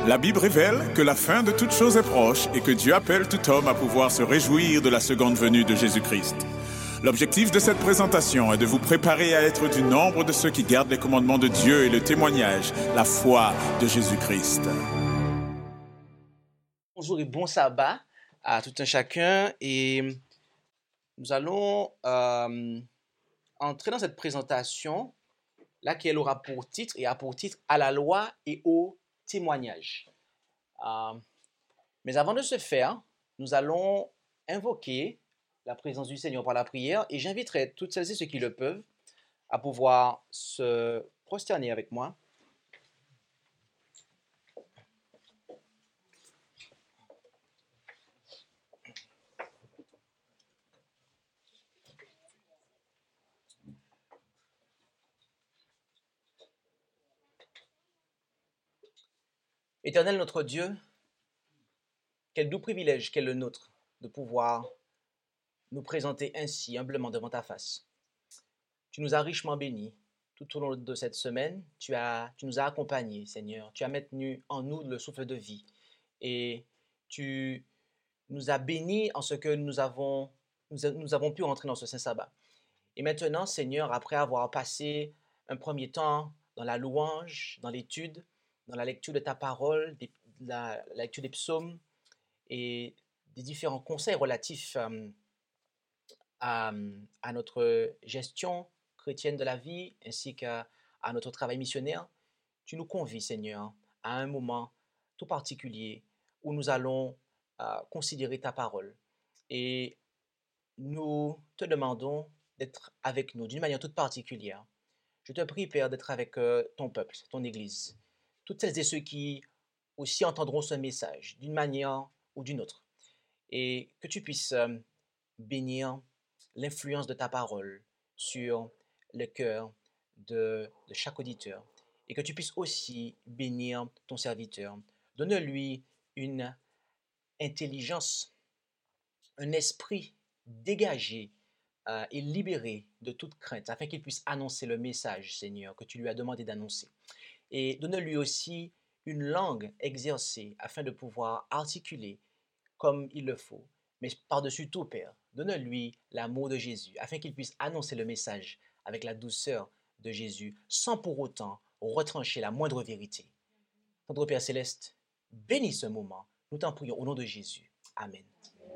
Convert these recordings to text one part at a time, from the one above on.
La Bible révèle que la fin de toute chose est proche et que Dieu appelle tout homme à pouvoir se réjouir de la seconde venue de Jésus-Christ. L'objectif de cette présentation est de vous préparer à être du nombre de ceux qui gardent les commandements de Dieu et le témoignage, la foi de Jésus-Christ. Bonjour et bon sabbat à tout un chacun, et nous allons entrer dans cette présentation laquelle aura pour titre et a pour titre « À la loi et au témoignage ». Mais avant de ce faire, nous allons invoquer la présence du Seigneur par la prière, et j'inviterai toutes celles et ceux qui le peuvent à pouvoir se prosterner avec moi. Éternel notre Dieu, quel doux privilège qu'est le nôtre de pouvoir nous présenter ainsi humblement devant ta face. Tu nous as richement bénis tout au long de cette semaine. Tu nous as accompagnés, Seigneur. Tu as maintenu en nous le souffle de vie. Et tu nous as bénis en ce que nous avons pu rentrer dans ce saint sabbat. Et maintenant, Seigneur, après avoir passé un premier temps dans la louange, dans l'étude, dans la lecture de ta parole, la lecture des psaumes et des différents conseils relatifs à notre gestion chrétienne de la vie, ainsi qu'à notre travail missionnaire, tu nous convies, Seigneur, à un moment tout particulier où nous allons considérer ta parole. Et nous te demandons d'être avec nous d'une manière toute particulière. Je te prie, Père, d'être avec ton peuple, ton Église, toutes celles et ceux qui aussi entendront ce message d'une manière ou d'une autre, et que tu puisses bénir l'influence de ta parole sur le cœur de chaque auditeur, et que tu puisses aussi bénir ton serviteur. Donne-lui une intelligence, un esprit dégagé et libéré de toute crainte, afin qu'il puisse annoncer le message, Seigneur, que tu lui as demandé d'annoncer. Et donne-lui aussi une langue exercée, afin de pouvoir articuler comme il le faut. Mais par-dessus tout, Père, donne-lui l'amour de Jésus, afin qu'il puisse annoncer le message avec la douceur de Jésus, sans pour autant retrancher la moindre vérité. Notre Père Céleste, bénis ce moment. Nous t'en prions au nom de Jésus. Amen.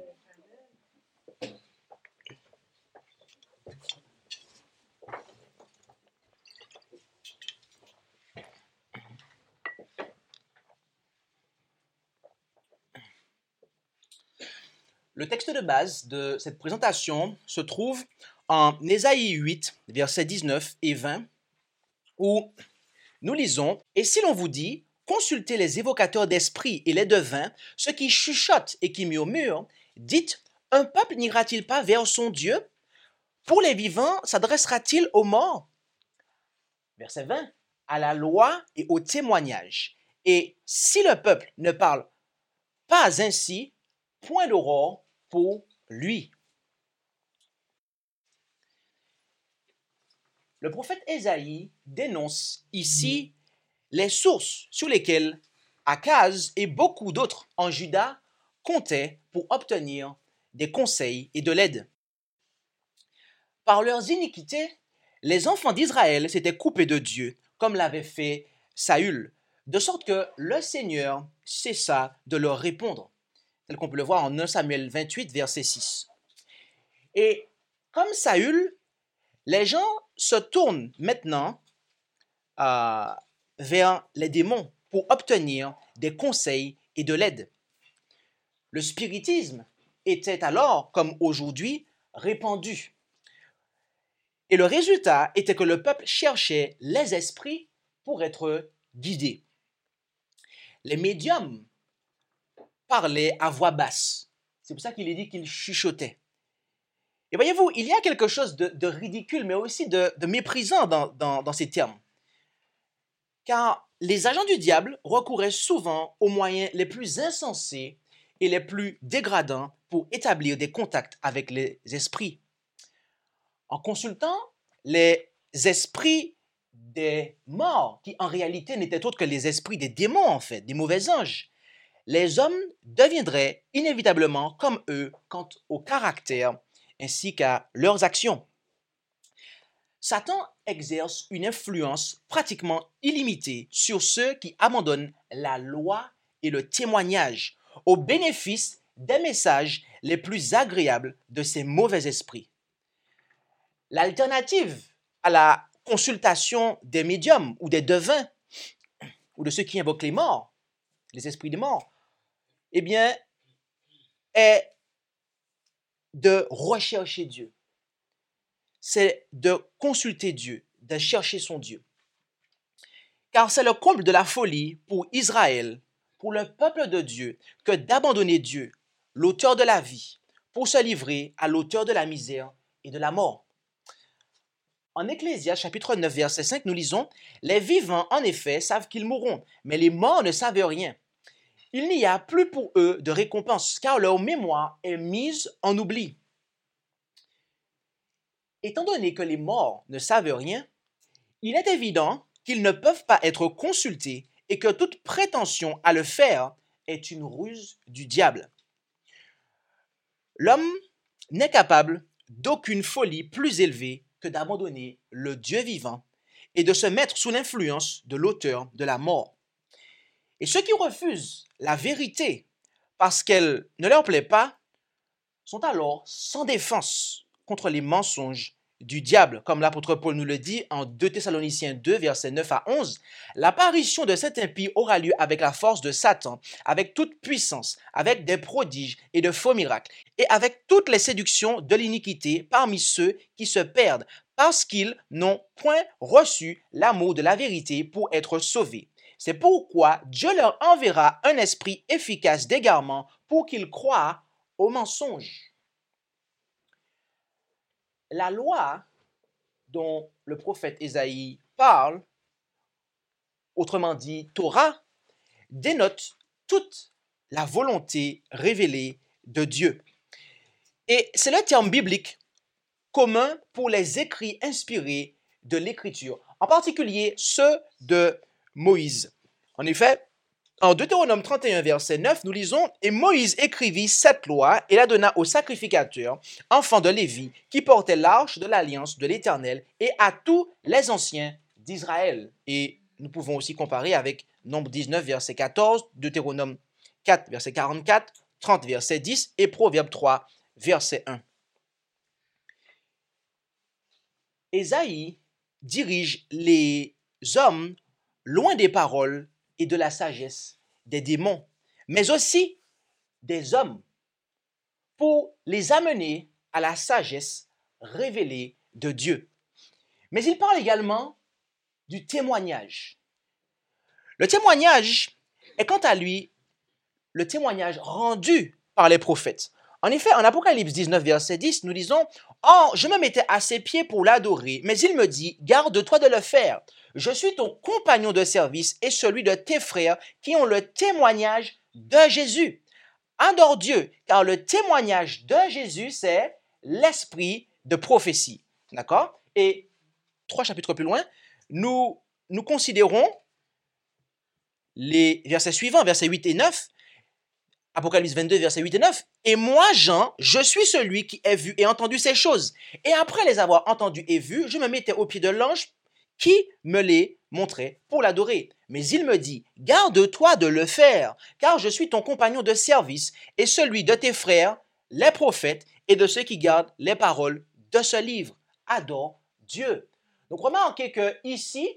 Le texte de base de cette présentation se trouve en Ésaïe 8, versets 19 et 20, où nous lisons « Et si l'on vous dit, consultez les évocateurs d'esprit et les devins, ceux qui chuchotent et qui murmurent, dites, un peuple n'ira-t-il pas vers son Dieu? Pour les vivants, s'adressera-t-il aux morts ?» Verset 20, « À la loi et au témoignage. Et si le peuple ne parle pas ainsi, point d'aurore pour lui. » Le prophète Ésaïe dénonce ici les sources sur lesquelles Akaz et beaucoup d'autres en Juda comptaient pour obtenir des conseils et de l'aide. Par leurs iniquités, les enfants d'Israël s'étaient coupés de Dieu, comme l'avait fait Saül, de sorte que le Seigneur cessa de leur répondre, tel qu'on peut le voir en 1 Samuel 28, verset 6. Et comme Saül, les gens se tournent maintenant vers les démons pour obtenir des conseils et de l'aide. Le spiritisme était alors, comme aujourd'hui, répandu. Et le résultat était que le peuple cherchait les esprits pour être guidé. Les médiums parlaient à voix basse. C'est pour ça qu'il est dit qu'ils chuchotaient. Et voyez-vous, il y a quelque chose de ridicule, mais aussi de méprisant dans ces termes. Car les agents du diable recouraient souvent aux moyens les plus insensés et les plus dégradants pour établir des contacts avec les esprits. En consultant les esprits des morts, qui en réalité n'étaient autres que les esprits des démons, en fait, des mauvais anges. Les hommes deviendraient inévitablement comme eux quant au caractère ainsi qu'à leurs actions. Satan exerce une influence pratiquement illimitée sur ceux qui abandonnent la loi et le témoignage au bénéfice des messages les plus agréables de ces mauvais esprits. L'alternative à la consultation des médiums ou des devins ou de ceux qui invoquent les morts, les esprits des morts, eh bien, est de rechercher Dieu. C'est de consulter Dieu, de chercher son Dieu. Car c'est le comble de la folie pour Israël, pour le peuple de Dieu, que d'abandonner Dieu, l'auteur de la vie, pour se livrer à l'auteur de la misère et de la mort. En Ecclésiaste chapitre 9, verset 5, nous lisons « Les vivants, en effet, savent qu'ils mourront, mais les morts ne savent rien. Il n'y a plus pour eux de récompense, car leur mémoire est mise en oubli. » Étant donné que les morts ne savent rien, il est évident qu'ils ne peuvent pas être consultés et que toute prétention à le faire est une ruse du diable. L'homme n'est capable d'aucune folie plus élevée que d'abandonner le Dieu vivant et de se mettre sous l'influence de l'auteur de la mort. Et ceux qui refusent la vérité parce qu'elle ne leur plaît pas sont alors sans défense contre les mensonges du diable. Comme l'apôtre Paul nous le dit en 2 Thessaloniciens 2, versets 9 à 11, l'apparition de cet impie aura lieu avec la force de Satan, avec toute puissance, avec des prodiges et de faux miracles, et avec toutes les séductions de l'iniquité parmi ceux qui se perdent, parce qu'ils n'ont point reçu l'amour de la vérité pour être sauvés. C'est pourquoi Dieu leur enverra un esprit efficace d'égarement pour qu'ils croient aux mensonges. La loi dont le prophète Ésaïe parle, autrement dit Torah, dénote toute la volonté révélée de Dieu. Et c'est le terme biblique commun pour les écrits inspirés de l'Écriture, en particulier ceux de Moïse. En effet, en Deutéronome 31, verset 9, nous lisons « Et Moïse écrivit cette loi et la donna aux sacrificateurs, enfants de Lévi, qui portaient l'arche de l'alliance de l'Éternel, et à tous les anciens d'Israël. » Et nous pouvons aussi comparer avec Nombre 19, verset 14, Deutéronome 4, verset 44, 30, verset 10 et Proverbe 3, verset 1. Ésaïe dirige les hommes loin des paroles et de la sagesse des démons, mais aussi des hommes, pour les amener à la sagesse révélée de Dieu. Mais il parle également du témoignage. Le témoignage est quant à lui le témoignage rendu par les prophètes. En effet, en Apocalypse 19, verset 10, nous lisons « Or, je me mettais à ses pieds pour l'adorer, mais il me dit, garde-toi de le faire. Je suis ton compagnon de service et celui de tes frères qui ont le témoignage de Jésus. Adore Dieu, car le témoignage de Jésus, c'est l'esprit de prophétie. » D'accord? Et 3 chapitres plus loin, nous considérons les versets suivants, versets 8 et 9, Apocalypse 22, versets 8 et 9. « Et moi, Jean, je suis celui qui ai vu et entendu ces choses. Et après les avoir entendues et vues, je me mettais au pied de l'ange qui me les montrait pour l'adorer. Mais il me dit, garde-toi de le faire, car je suis ton compagnon de service et celui de tes frères, les prophètes, et de ceux qui gardent les paroles de ce livre. Adore Dieu. » Donc remarquez que ici,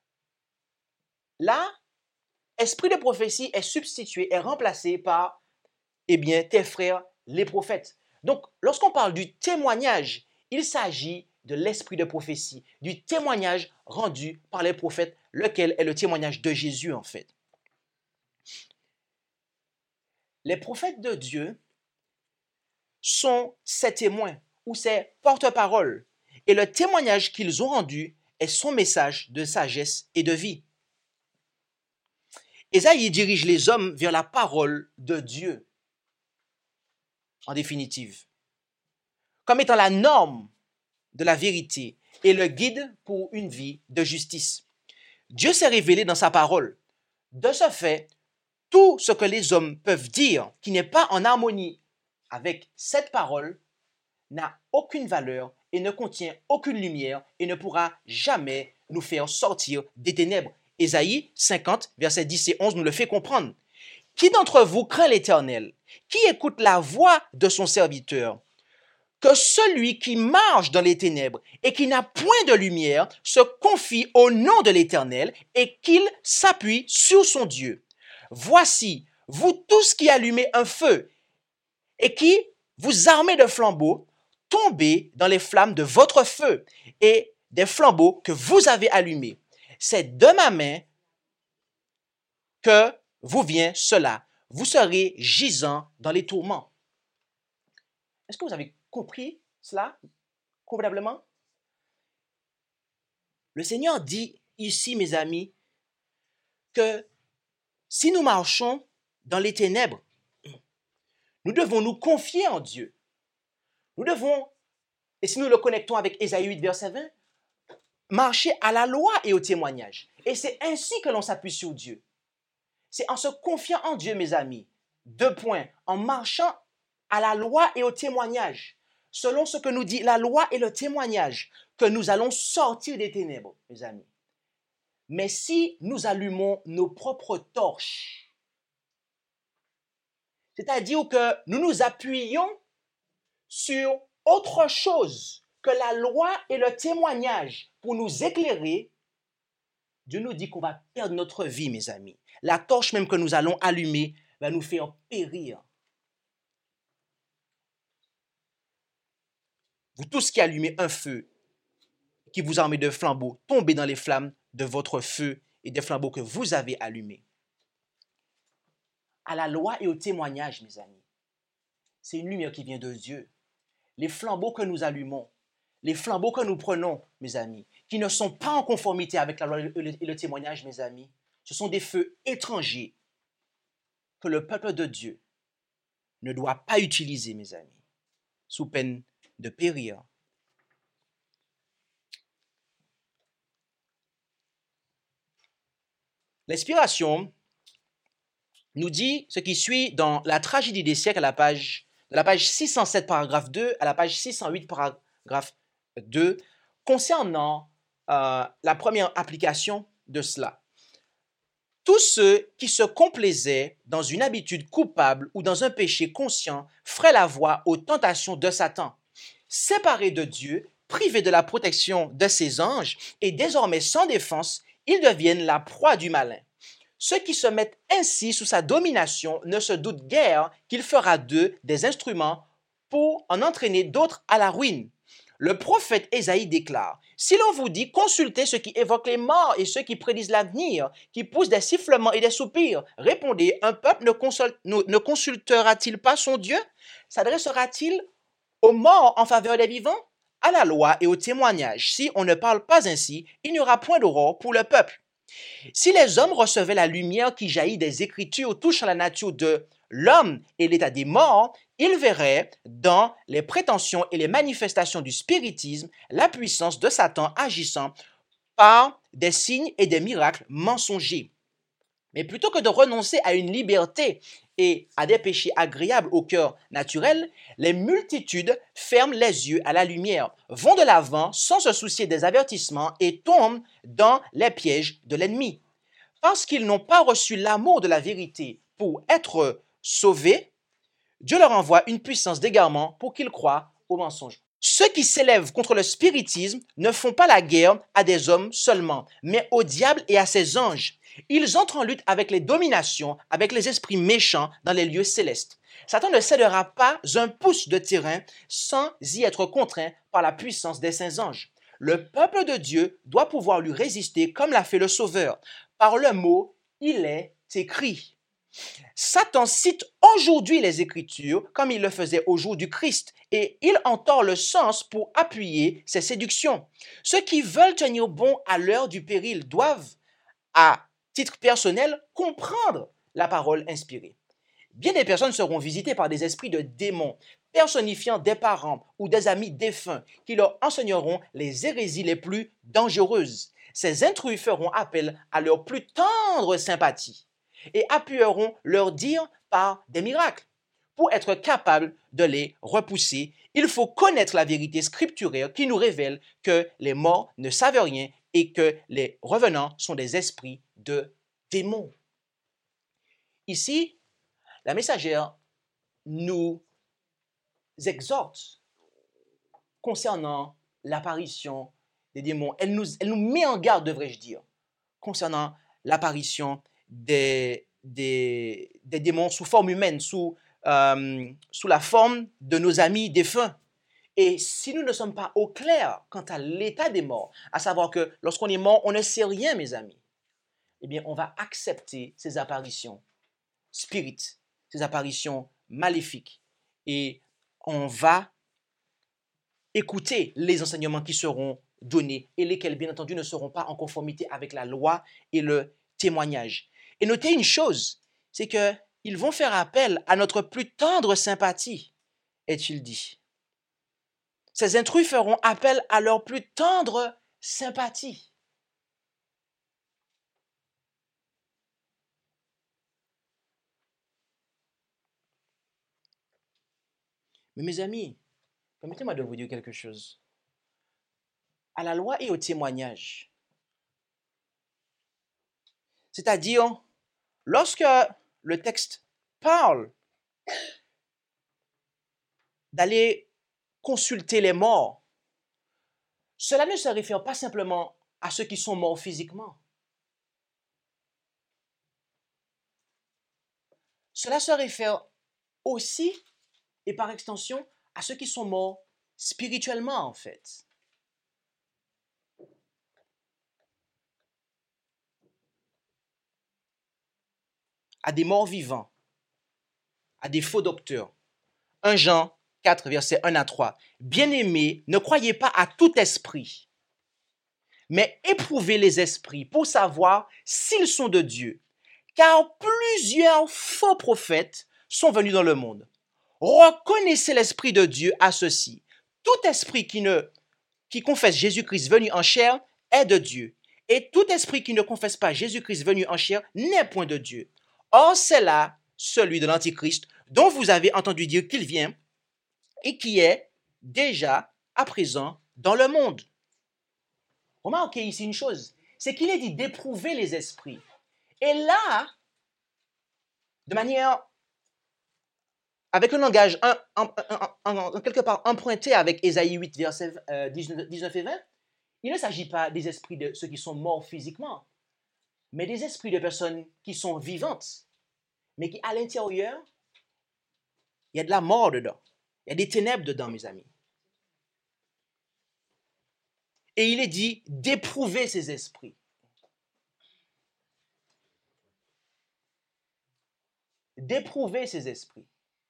là, esprit de prophétie est substitué, est remplacé par tes frères, les prophètes. Donc, lorsqu'on parle du témoignage, il s'agit de l'esprit de prophétie, du témoignage rendu par les prophètes, lequel est le témoignage de Jésus, en fait. Les prophètes de Dieu sont ses témoins ou ses porte-paroles, et le témoignage qu'ils ont rendu est son message de sagesse et de vie. Ésaïe dirige les hommes vers la parole de Dieu, en définitive, comme étant la norme de la vérité et le guide pour une vie de justice. Dieu s'est révélé dans sa parole. De ce fait, tout ce que les hommes peuvent dire qui n'est pas en harmonie avec cette parole n'a aucune valeur et ne contient aucune lumière et ne pourra jamais nous faire sortir des ténèbres. Ésaïe 50, versets 10 et 11 nous le fait comprendre. Qui d'entre vous craint l'Éternel? Qui écoute la voix de son serviteur? Que celui qui marche dans les ténèbres et qui n'a point de lumière se confie au nom de l'Éternel et qu'il s'appuie sur son Dieu. Voici, vous tous qui allumez un feu et qui vous armez de flambeaux, tombez dans les flammes de votre feu et des flambeaux que vous avez allumés. C'est de ma main que vous vient cela. Vous serez gisant dans les tourments. Est-ce que vous avez compris cela convenablement? Le Seigneur dit ici, mes amis, que si nous marchons dans les ténèbres, nous devons nous confier en Dieu. Nous devons, et si nous le connectons avec Ésaïe 8, verset 20, marcher à la loi et au témoignage. Et c'est ainsi que l'on s'appuie sur Dieu. C'est en se confiant en Dieu, mes amis. 2 points. En marchant à la loi et au témoignage. Selon ce que nous dit la loi et le témoignage, que nous allons sortir des ténèbres, mes amis. Mais si nous allumons nos propres torches, c'est-à-dire que nous nous appuyons sur autre chose que la loi et le témoignage pour nous éclairer, Dieu nous dit qu'on va perdre notre vie, mes amis. La torche même que nous allons allumer va nous faire périr. Vous tous qui allumez un feu, qui vous armez de flambeaux, tombez dans les flammes de votre feu et des flambeaux que vous avez allumés. À la loi et au témoignage, mes amis, c'est une lumière qui vient de Dieu. Les flambeaux que nous allumons, les flambeaux que nous prenons, mes amis, qui ne sont pas en conformité avec la loi et le témoignage, mes amis, ce sont des feux étrangers que le peuple de Dieu ne doit pas utiliser, mes amis, sous peine de périr. L'inspiration nous dit ce qui suit dans la tragédie des siècles de la page 607, paragraphe 2, à la page 608, paragraphe 2, concernant la première application de cela. Tous ceux qui se complaisaient dans une habitude coupable ou dans un péché conscient feraient la voie aux tentations de Satan. Séparés de Dieu, privés de la protection de ses anges et désormais sans défense, ils deviennent la proie du malin. Ceux qui se mettent ainsi sous sa domination ne se doutent guère qu'il fera d'eux des instruments pour en entraîner d'autres à la ruine. Le prophète Ésaïe déclare: « Si l'on vous dit, consultez ceux qui évoquent les morts et ceux qui prédisent l'avenir, qui poussent des sifflements et des soupirs, répondez, un peuple ne consultera-t-il pas son Dieu? S'adressera-t-il aux morts en faveur des vivants? À la loi et au témoignage. Si on ne parle pas ainsi, il n'y aura point d'aurore pour le peuple. » Si les hommes recevaient la lumière qui jaillit des Écritures touchant la nature de l'homme et l'état des morts, ils verraient dans les prétentions et les manifestations du spiritisme la puissance de Satan agissant par des signes et des miracles mensongers. Mais plutôt que de renoncer à une liberté et à des péchés agréables au cœur naturel, les multitudes ferment les yeux à la lumière, vont de l'avant sans se soucier des avertissements et tombent dans les pièges de l'ennemi. Parce qu'ils n'ont pas reçu l'amour de la vérité pour être sauvés, Dieu leur envoie une puissance d'égarement pour qu'ils croient au mensonge. Ceux qui s'élèvent contre le spiritisme ne font pas la guerre à des hommes seulement, mais au diable et à ses anges. Ils entrent en lutte avec les dominations, avec les esprits méchants dans les lieux célestes. Satan ne cédera pas un pouce de terrain sans y être contraint par la puissance des saints anges. Le peuple de Dieu doit pouvoir lui résister comme l'a fait le Sauveur. Par le mot, il est écrit. Satan cite aujourd'hui les Écritures comme il le faisait au jour du Christ et il en tord le sens pour appuyer ses séductions. Ceux qui veulent tenir bon à l'heure du péril doivent, à titre personnel, comprendre la parole inspirée. Bien des personnes seront visitées par des esprits de démons, personnifiant des parents ou des amis défunts qui leur enseigneront les hérésies les plus dangereuses. ces intrus feront appel à leur plus tendre sympathie et appuieront leur dire par des miracles. Pour être capable de les repousser, il faut connaître la vérité scripturaire qui nous révèle que les morts ne savent rien et que les revenants sont des esprits de démons. Ici, la messagère nous exhorte concernant l'apparition des démons. Elle nous met en garde, devrais-je dire, concernant l'apparition des démons sous forme humaine, sous la forme de nos amis défunts. Et si nous ne sommes pas au clair quant à l'état des morts, à savoir que lorsqu'on est mort, on ne sait rien, mes amis, eh bien, on va accepter ces apparitions spirites, ces apparitions maléfiques, et on va écouter les enseignements qui seront donnés et lesquels, bien entendu, ne seront pas en conformité avec la loi et le témoignage. Et notez une chose, c'est qu'ils vont faire appel à notre plus tendre sympathie, est-il dit. Ces intrus feront appel à leur plus tendre sympathie. Mais mes amis, permettez-moi de vous dire quelque chose. À la loi et au témoignage, c'est-à-dire, lorsque le texte parle d'aller consulter les morts, cela ne se réfère pas simplement à ceux qui sont morts physiquement. Cela se réfère aussi, et par extension, à ceux qui sont morts spirituellement, en fait. À des morts vivants, à des faux docteurs. 1 Jean 4, versets 1 à 3. Bien-aimés, ne croyez pas à tout esprit, mais éprouvez les esprits pour savoir s'ils sont de Dieu, car plusieurs faux prophètes sont venus dans le monde. Reconnaissez l'Esprit de Dieu à ceci. Tout esprit qui confesse Jésus-Christ venu en chair est de Dieu, et tout esprit qui ne confesse pas Jésus-Christ venu en chair n'est point de Dieu. Or, c'est là celui de l'Antichrist, dont vous avez entendu dire qu'il vient et qui est déjà à présent dans le monde. Remarquez ici une chose, c'est qu'il est dit d'éprouver les esprits. Et là, de manière, avec un langage quelque part emprunté avec Ésaïe 8, versets 19 et 20, il ne s'agit pas des esprits de ceux qui sont morts physiquement, mais des esprits de personnes qui sont vivantes, mais qui à l'intérieur, il y a de la mort dedans. Il y a des ténèbres dedans, mes amis. Et il est dit d'éprouver ces esprits. D'éprouver ces esprits.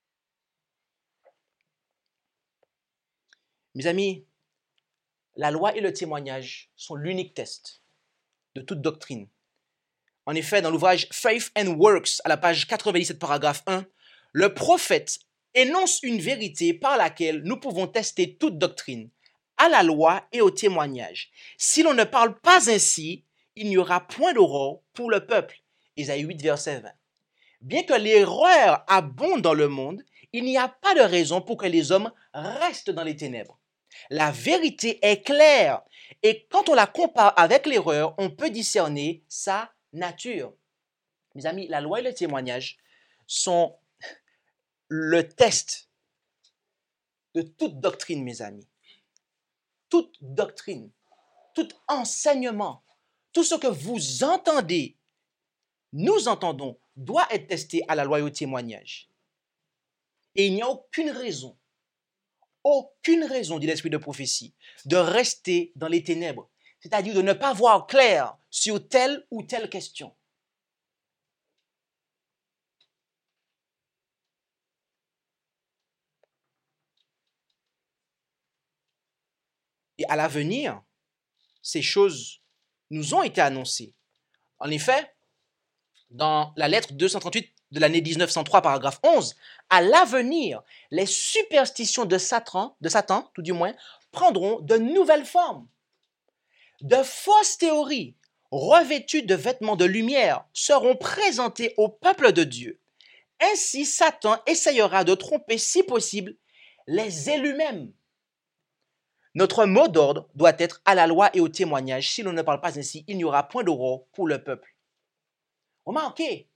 Mes amis, la loi et le témoignage sont l'unique test de toute doctrine. En effet, dans l'ouvrage Faith and Works, à la page 97, paragraphe 1, le prophète énonce une vérité par laquelle nous pouvons tester toute doctrine, à la loi et au témoignage. Si l'on ne parle pas ainsi, il n'y aura point d'aurore pour le peuple. Ésaïe 8, verset 20. Bien que l'erreur abonde dans le monde, il n'y a pas de raison pour que les hommes restent dans les ténèbres. La vérité est claire et quand on la compare avec l'erreur, on peut discerner sa nature. Mes amis, la loi et le témoignage sont le test de toute doctrine, mes amis. Toute doctrine, tout enseignement, tout ce que vous entendez, nous entendons, doit être testé à la loi et au témoignage. Et il n'y a aucune raison, dit l'esprit de prophétie, de rester dans les ténèbres, c'est-à-dire de ne pas voir clair sur telle ou telle question. Et à l'avenir, ces choses nous ont été annoncées. En effet, dans la lettre 238 de l'année 1903, paragraphe 11, à l'avenir, les superstitions de Satan, tout du moins, prendront de nouvelles formes. De fausses théories, revêtues de vêtements de lumière, seront présentées au peuple de Dieu. Ainsi, Satan essayera de tromper, si possible, les élus mêmes. Notre mot d'ordre doit être à la loi et au témoignage. Si l'on ne parle pas ainsi, il n'y aura point d'aurore pour le peuple. Remarquez,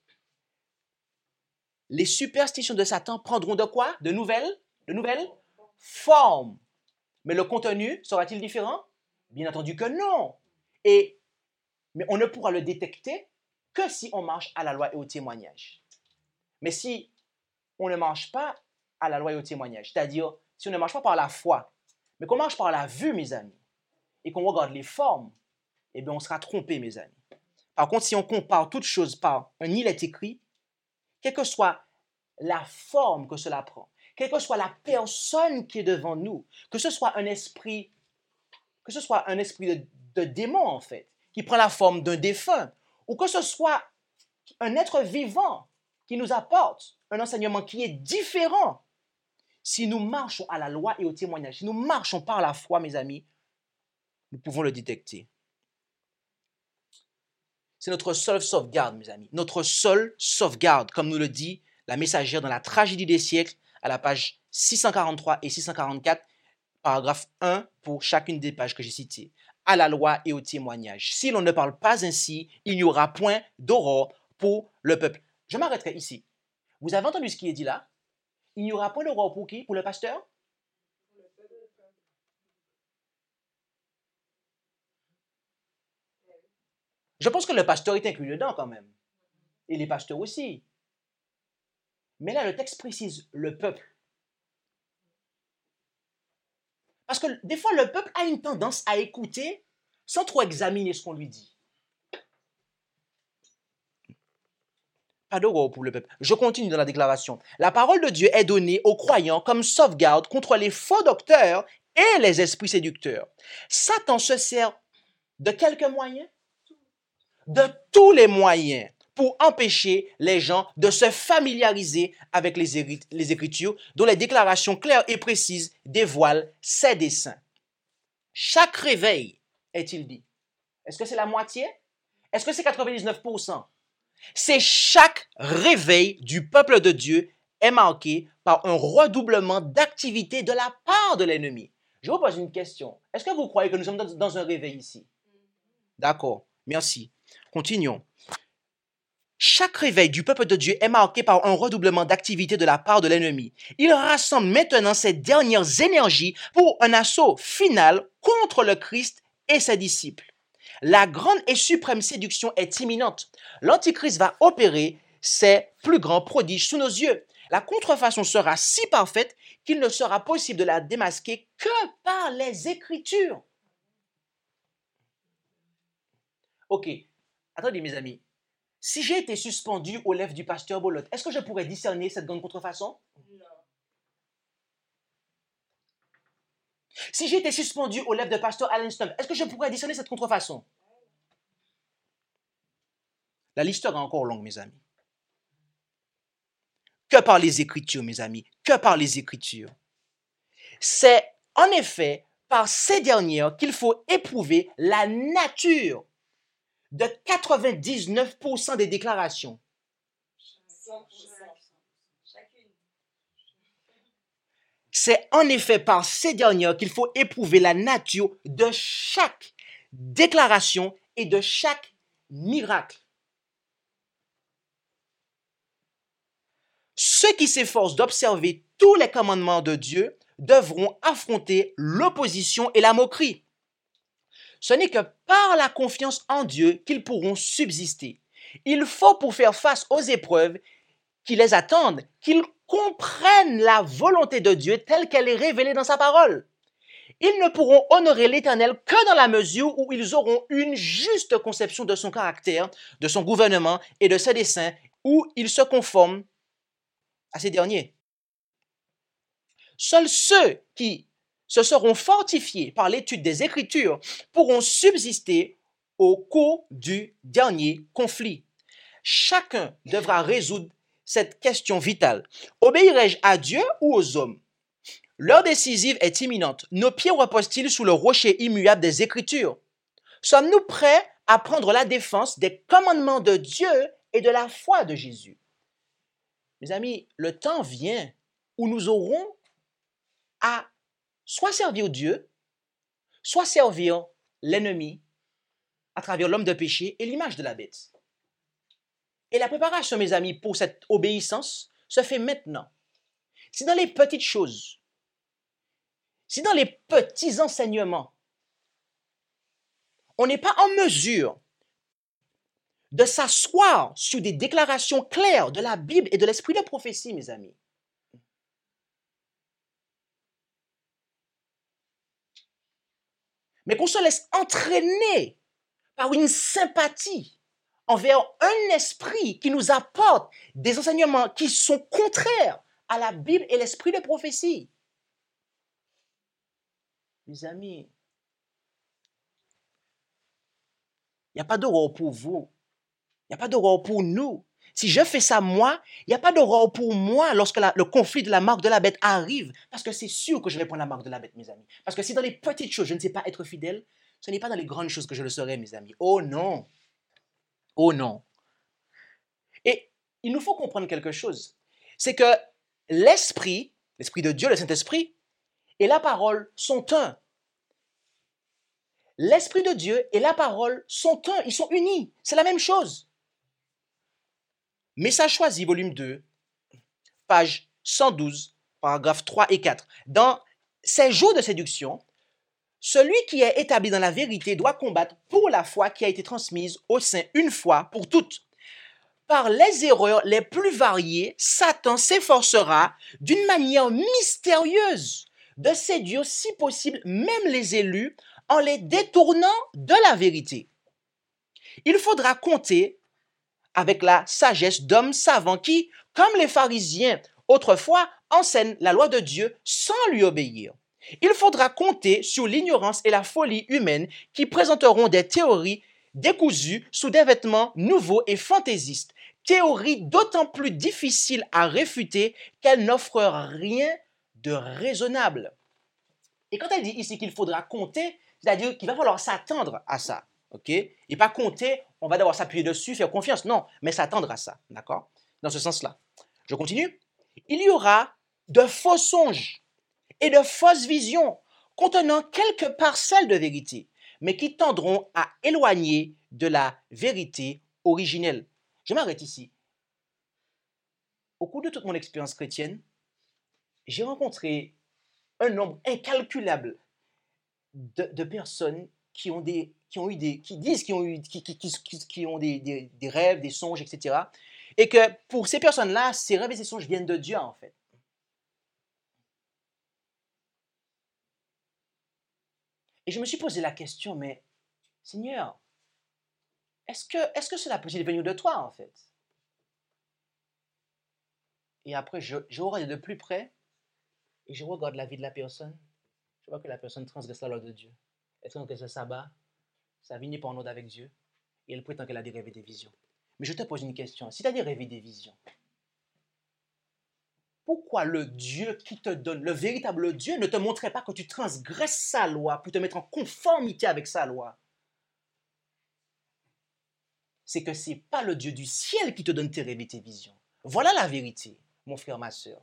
les superstitions de Satan prendront de quoi? De nouvelles formes. Mais le contenu sera-t-il différent? Bien entendu que non. Mais on ne pourra le détecter que si on marche à la loi et au témoignage. Mais si on ne marche pas à la loi et au témoignage, c'est-à-dire si on ne marche pas par la foi, mais qu'on marche par la vue, mes amis, et qu'on regarde les formes, eh bien on sera trompé, mes amis. Par contre, si on compare toutes choses par un il est écrit, quelle que soit la forme que cela prend, quelle que soit la personne qui est devant nous, que ce soit un esprit de démon, en fait, qui prend la forme d'un défunt, ou que ce soit un être vivant qui nous apporte un enseignement qui est différent. Si nous marchons à la loi et au témoignage, si nous marchons par la foi, mes amis, nous pouvons le détecter. C'est notre seule sauvegarde, mes amis. Notre seule sauvegarde, comme nous le dit la messagère dans la tragédie des siècles, à la page 643 et 644, paragraphe 1 pour chacune des pages que j'ai citées. À la loi et au témoignage. Si l'on ne parle pas ainsi, il n'y aura point d'aurore pour le peuple. Je m'arrêterai ici. Vous avez entendu ce qui est dit là? Il n'y aura point d'aurore pour qui? Pour le pasteur? Je pense que le pasteur est inclus dedans quand même. Et les pasteurs aussi. Mais là, le texte précise le peuple. Parce que des fois, le peuple a une tendance à écouter sans trop examiner ce qu'on lui dit. Pas d'aurore pour le peuple. Je continue dans la déclaration. La parole de Dieu est donnée aux croyants comme sauvegarde contre les faux docteurs et les esprits séducteurs. Satan se sert de quelques moyens? De tous les moyens pour empêcher les gens de se familiariser avec les Écritures, dont les déclarations claires et précises dévoilent ses desseins. Chaque réveil, est-il dit? Est-ce que c'est la moitié? Est-ce que c'est 99%? C'est chaque réveil du peuple de Dieu est marqué par un redoublement d'activité de la part de l'ennemi. Je vous pose une question. Est-ce que vous croyez que nous sommes dans un réveil ici? D'accord, merci. Continuons. Chaque réveil du peuple de Dieu est marqué par un redoublement d'activité de la part de l'ennemi. Il rassemble maintenant ses dernières énergies pour un assaut final contre le Christ et ses disciples. La grande et suprême séduction est imminente. L'Antichrist va opérer ses plus grands prodiges sous nos yeux. La contrefaçon sera si parfaite qu'il ne sera possible de la démasquer que par les Écritures. Ok, attendez mes amis. Si j'ai été suspendu aux lèvres du pasteur Bolot, est-ce que je pourrais discerner cette grande contrefaçon? Non. Si j'ai été suspendu aux lèvres de pasteur Alan Stump, est-ce que je pourrais discerner cette contrefaçon? La liste sera encore longue, mes amis. Que par les Écritures, mes amis, que par les Écritures. C'est en effet par ces dernières qu'il faut éprouver la nature de 99% des déclarations. C'est en effet par ces dernières qu'il faut éprouver la nature de chaque déclaration et de chaque miracle. Ceux qui s'efforcent d'observer tous les commandements de Dieu devront affronter l'opposition et la moquerie. Ce n'est que par la confiance en Dieu qu'ils pourront subsister. Il faut, pour faire face aux épreuves qui les attendent, qu'ils comprennent la volonté de Dieu telle qu'elle est révélée dans sa parole. Ils ne pourront honorer l'Éternel que dans la mesure où ils auront une juste conception de son caractère, de son gouvernement et de ses desseins, où ils se conforment à ces derniers. Seuls ceux qui se seront fortifiés par l'étude des Écritures pourront subsister au cours du dernier conflit. Chacun devra résoudre cette question vitale. Obéirai-je à Dieu ou aux hommes? L'heure décisive est imminente. Nos pieds reposent-ils sous le rocher immuable des Écritures? Sommes-nous prêts à prendre la défense des commandements de Dieu et de la foi de Jésus? Mes amis, le temps vient où nous aurons à soit servir Dieu, soit servir l'ennemi à travers l'homme de péché et l'image de la bête. Et la préparation, mes amis, pour cette obéissance se fait maintenant. Si dans les petites choses, si dans les petits enseignements, on n'est pas en mesure de s'asseoir sur des déclarations claires de la Bible et de l'esprit de prophétie, mes amis, mais qu'on se laisse entraîner par une sympathie envers un esprit qui nous apporte des enseignements qui sont contraires à la Bible et l'esprit de prophétie. Mes amis, il n'y a pas d'horreur pour vous. Il n'y a pas d'horreur pour nous. Si je fais ça moi, il n'y a pas d'horreur pour moi lorsque le conflit de la marque de la bête arrive, parce que c'est sûr que je vais prendre la marque de la bête, mes amis. Parce que si dans les petites choses, je ne sais pas être fidèle, ce n'est pas dans les grandes choses que je le serai, mes amis. Oh non! Oh non! Et il nous faut comprendre quelque chose. C'est que l'Esprit de Dieu, le Saint-Esprit, et la parole sont un. L'Esprit de Dieu et la parole sont un. Ils sont unis. C'est la même chose. Message choisi, volume 2, page 112, paragraphes 3 et 4. Dans ces jours de séduction, celui qui est établi dans la vérité doit combattre pour la foi qui a été transmise au sein une fois pour toutes. Par les erreurs les plus variées, Satan s'efforcera d'une manière mystérieuse de séduire si possible même les élus en les détournant de la vérité. Il faudra compter avec la sagesse d'hommes savants qui, comme les pharisiens autrefois, enseignent la loi de Dieu sans lui obéir. Il faudra compter sur l'ignorance et la folie humaine qui présenteront des théories décousues sous des vêtements nouveaux et fantaisistes, théories d'autant plus difficiles à réfuter qu'elles n'offrent rien de raisonnable. Et quand elle dit ici qu'il faudra compter, c'est-à-dire qu'il va falloir s'attendre à ça. Okay? Et pas compter, on va devoir s'appuyer dessus, faire confiance. Non, mais s'attendre à ça. D'accord? Dans ce sens-là. Je continue. Il y aura de faux songes et de fausses visions contenant quelques parcelles de vérité, mais qui tendront à éloigner de la vérité originelle. Je m'arrête ici. Au cours de toute mon expérience chrétienne, j'ai rencontré un nombre incalculable de personnes qui ont des rêves, des songes, etc. Et que pour ces personnes-là, ces rêves et ces songes viennent de Dieu, en fait. Et je me suis posé la question, mais Seigneur, est-ce que cela peut-il venir de toi, en fait? Et après, je regarde de plus près et je regarde la vie de la personne. Je vois que la personne transgresse la loi de Dieu. Elle transgresse le sabbat. Sa vie n'est pas en ordre avec Dieu. Et elle prétend qu'elle a des rêves et des visions. Mais je te pose une question. Si tu as des rêves et des visions, pourquoi le Dieu qui te donne, le véritable Dieu, ne te montrait pas que tu transgresses sa loi pour te mettre en conformité avec sa loi? C'est que ce n'est pas le Dieu du ciel qui te donne tes rêves et tes visions. Voilà la vérité, mon frère, ma soeur.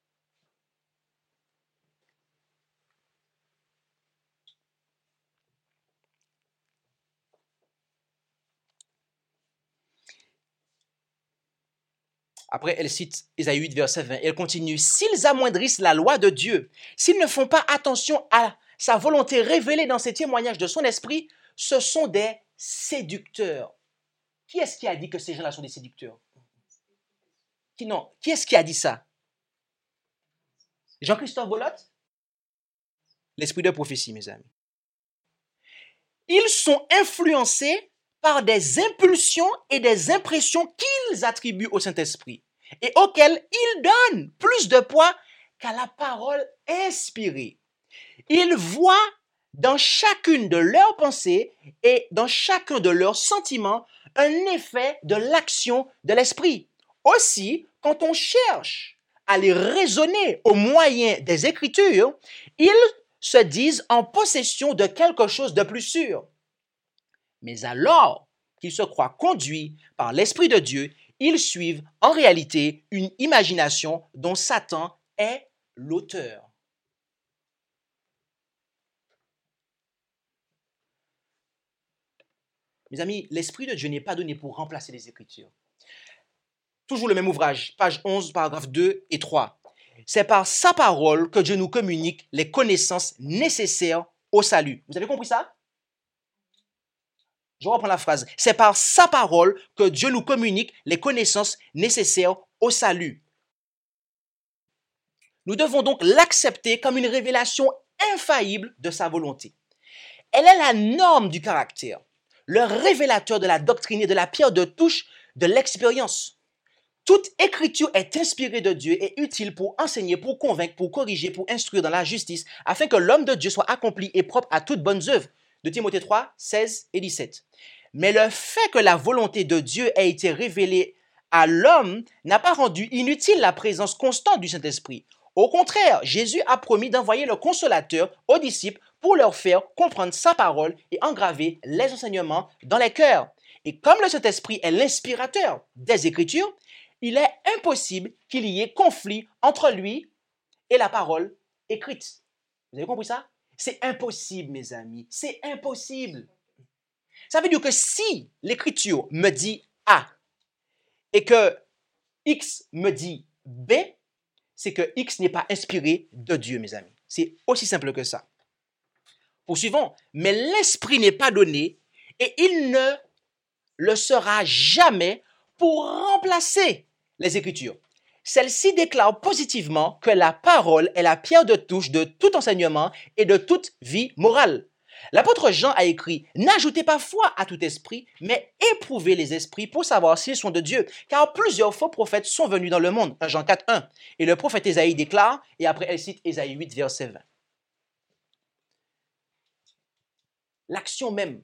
Après, elle cite Ésaïe 8, verset 20. Elle continue. S'ils amoindrissent la loi de Dieu, s'ils ne font pas attention à sa volonté révélée dans ces témoignages de son esprit, ce sont des séducteurs. Qui est-ce qui a dit que ces gens-là sont des séducteurs? Qui est-ce qui a dit ça? Jean-Christophe Bolotte? L'esprit de prophétie, mes amis. Ils sont influencés par des impulsions et des impressions qu'ils attribuent au Saint-Esprit et auxquelles ils donnent plus de poids qu'à la parole inspirée. Ils voient dans chacune de leurs pensées et dans chacun de leurs sentiments un effet de l'action de l'Esprit. Aussi, quand on cherche à les raisonner au moyen des Écritures, ils se disent en possession de quelque chose de plus sûr. Mais alors qu'ils se croient conduits par l'Esprit de Dieu, ils suivent en réalité une imagination dont Satan est l'auteur. Mes amis, l'Esprit de Dieu n'est pas donné pour remplacer les Écritures. Toujours le même ouvrage, page 11, paragraphes 2 et 3. C'est par sa parole que Dieu nous communique les connaissances nécessaires au salut. Vous avez compris ça? Je reprends la phrase. C'est par sa parole que Dieu nous communique les connaissances nécessaires au salut. Nous devons donc l'accepter comme une révélation infaillible de sa volonté. Elle est la norme du caractère, le révélateur de la doctrine et de la pierre de touche de l'expérience. Toute écriture est inspirée de Dieu et utile pour enseigner, pour convaincre, pour corriger, pour instruire dans la justice, afin que l'homme de Dieu soit accompli et propre à toutes bonnes œuvres. De Timothée 3, 16 et 17. Mais le fait que la volonté de Dieu ait été révélée à l'homme n'a pas rendu inutile la présence constante du Saint-Esprit. Au contraire, Jésus a promis d'envoyer le Consolateur aux disciples pour leur faire comprendre sa parole et engraver les enseignements dans les cœurs. Et comme le Saint-Esprit est l'inspirateur des Écritures, il est impossible qu'il y ait conflit entre lui et la parole écrite. Vous avez compris ça? C'est impossible, mes amis. C'est impossible. Ça veut dire que si l'Écriture me dit A et que X me dit B, c'est que X n'est pas inspiré de Dieu, mes amis. C'est aussi simple que ça. Poursuivons. Mais l'Esprit n'est pas donné et il ne le sera jamais pour remplacer les Écritures. Celle-ci déclare positivement que la parole est la pierre de touche de tout enseignement et de toute vie morale. L'apôtre Jean a écrit « N'ajoutez pas foi à tout esprit, mais éprouvez les esprits pour savoir s'ils sont de Dieu, car plusieurs faux prophètes sont venus dans le monde. » 1 Jean 4, 1. Et le prophète Ésaïe déclare, et après elle cite Ésaïe 8, verset 20. L'action même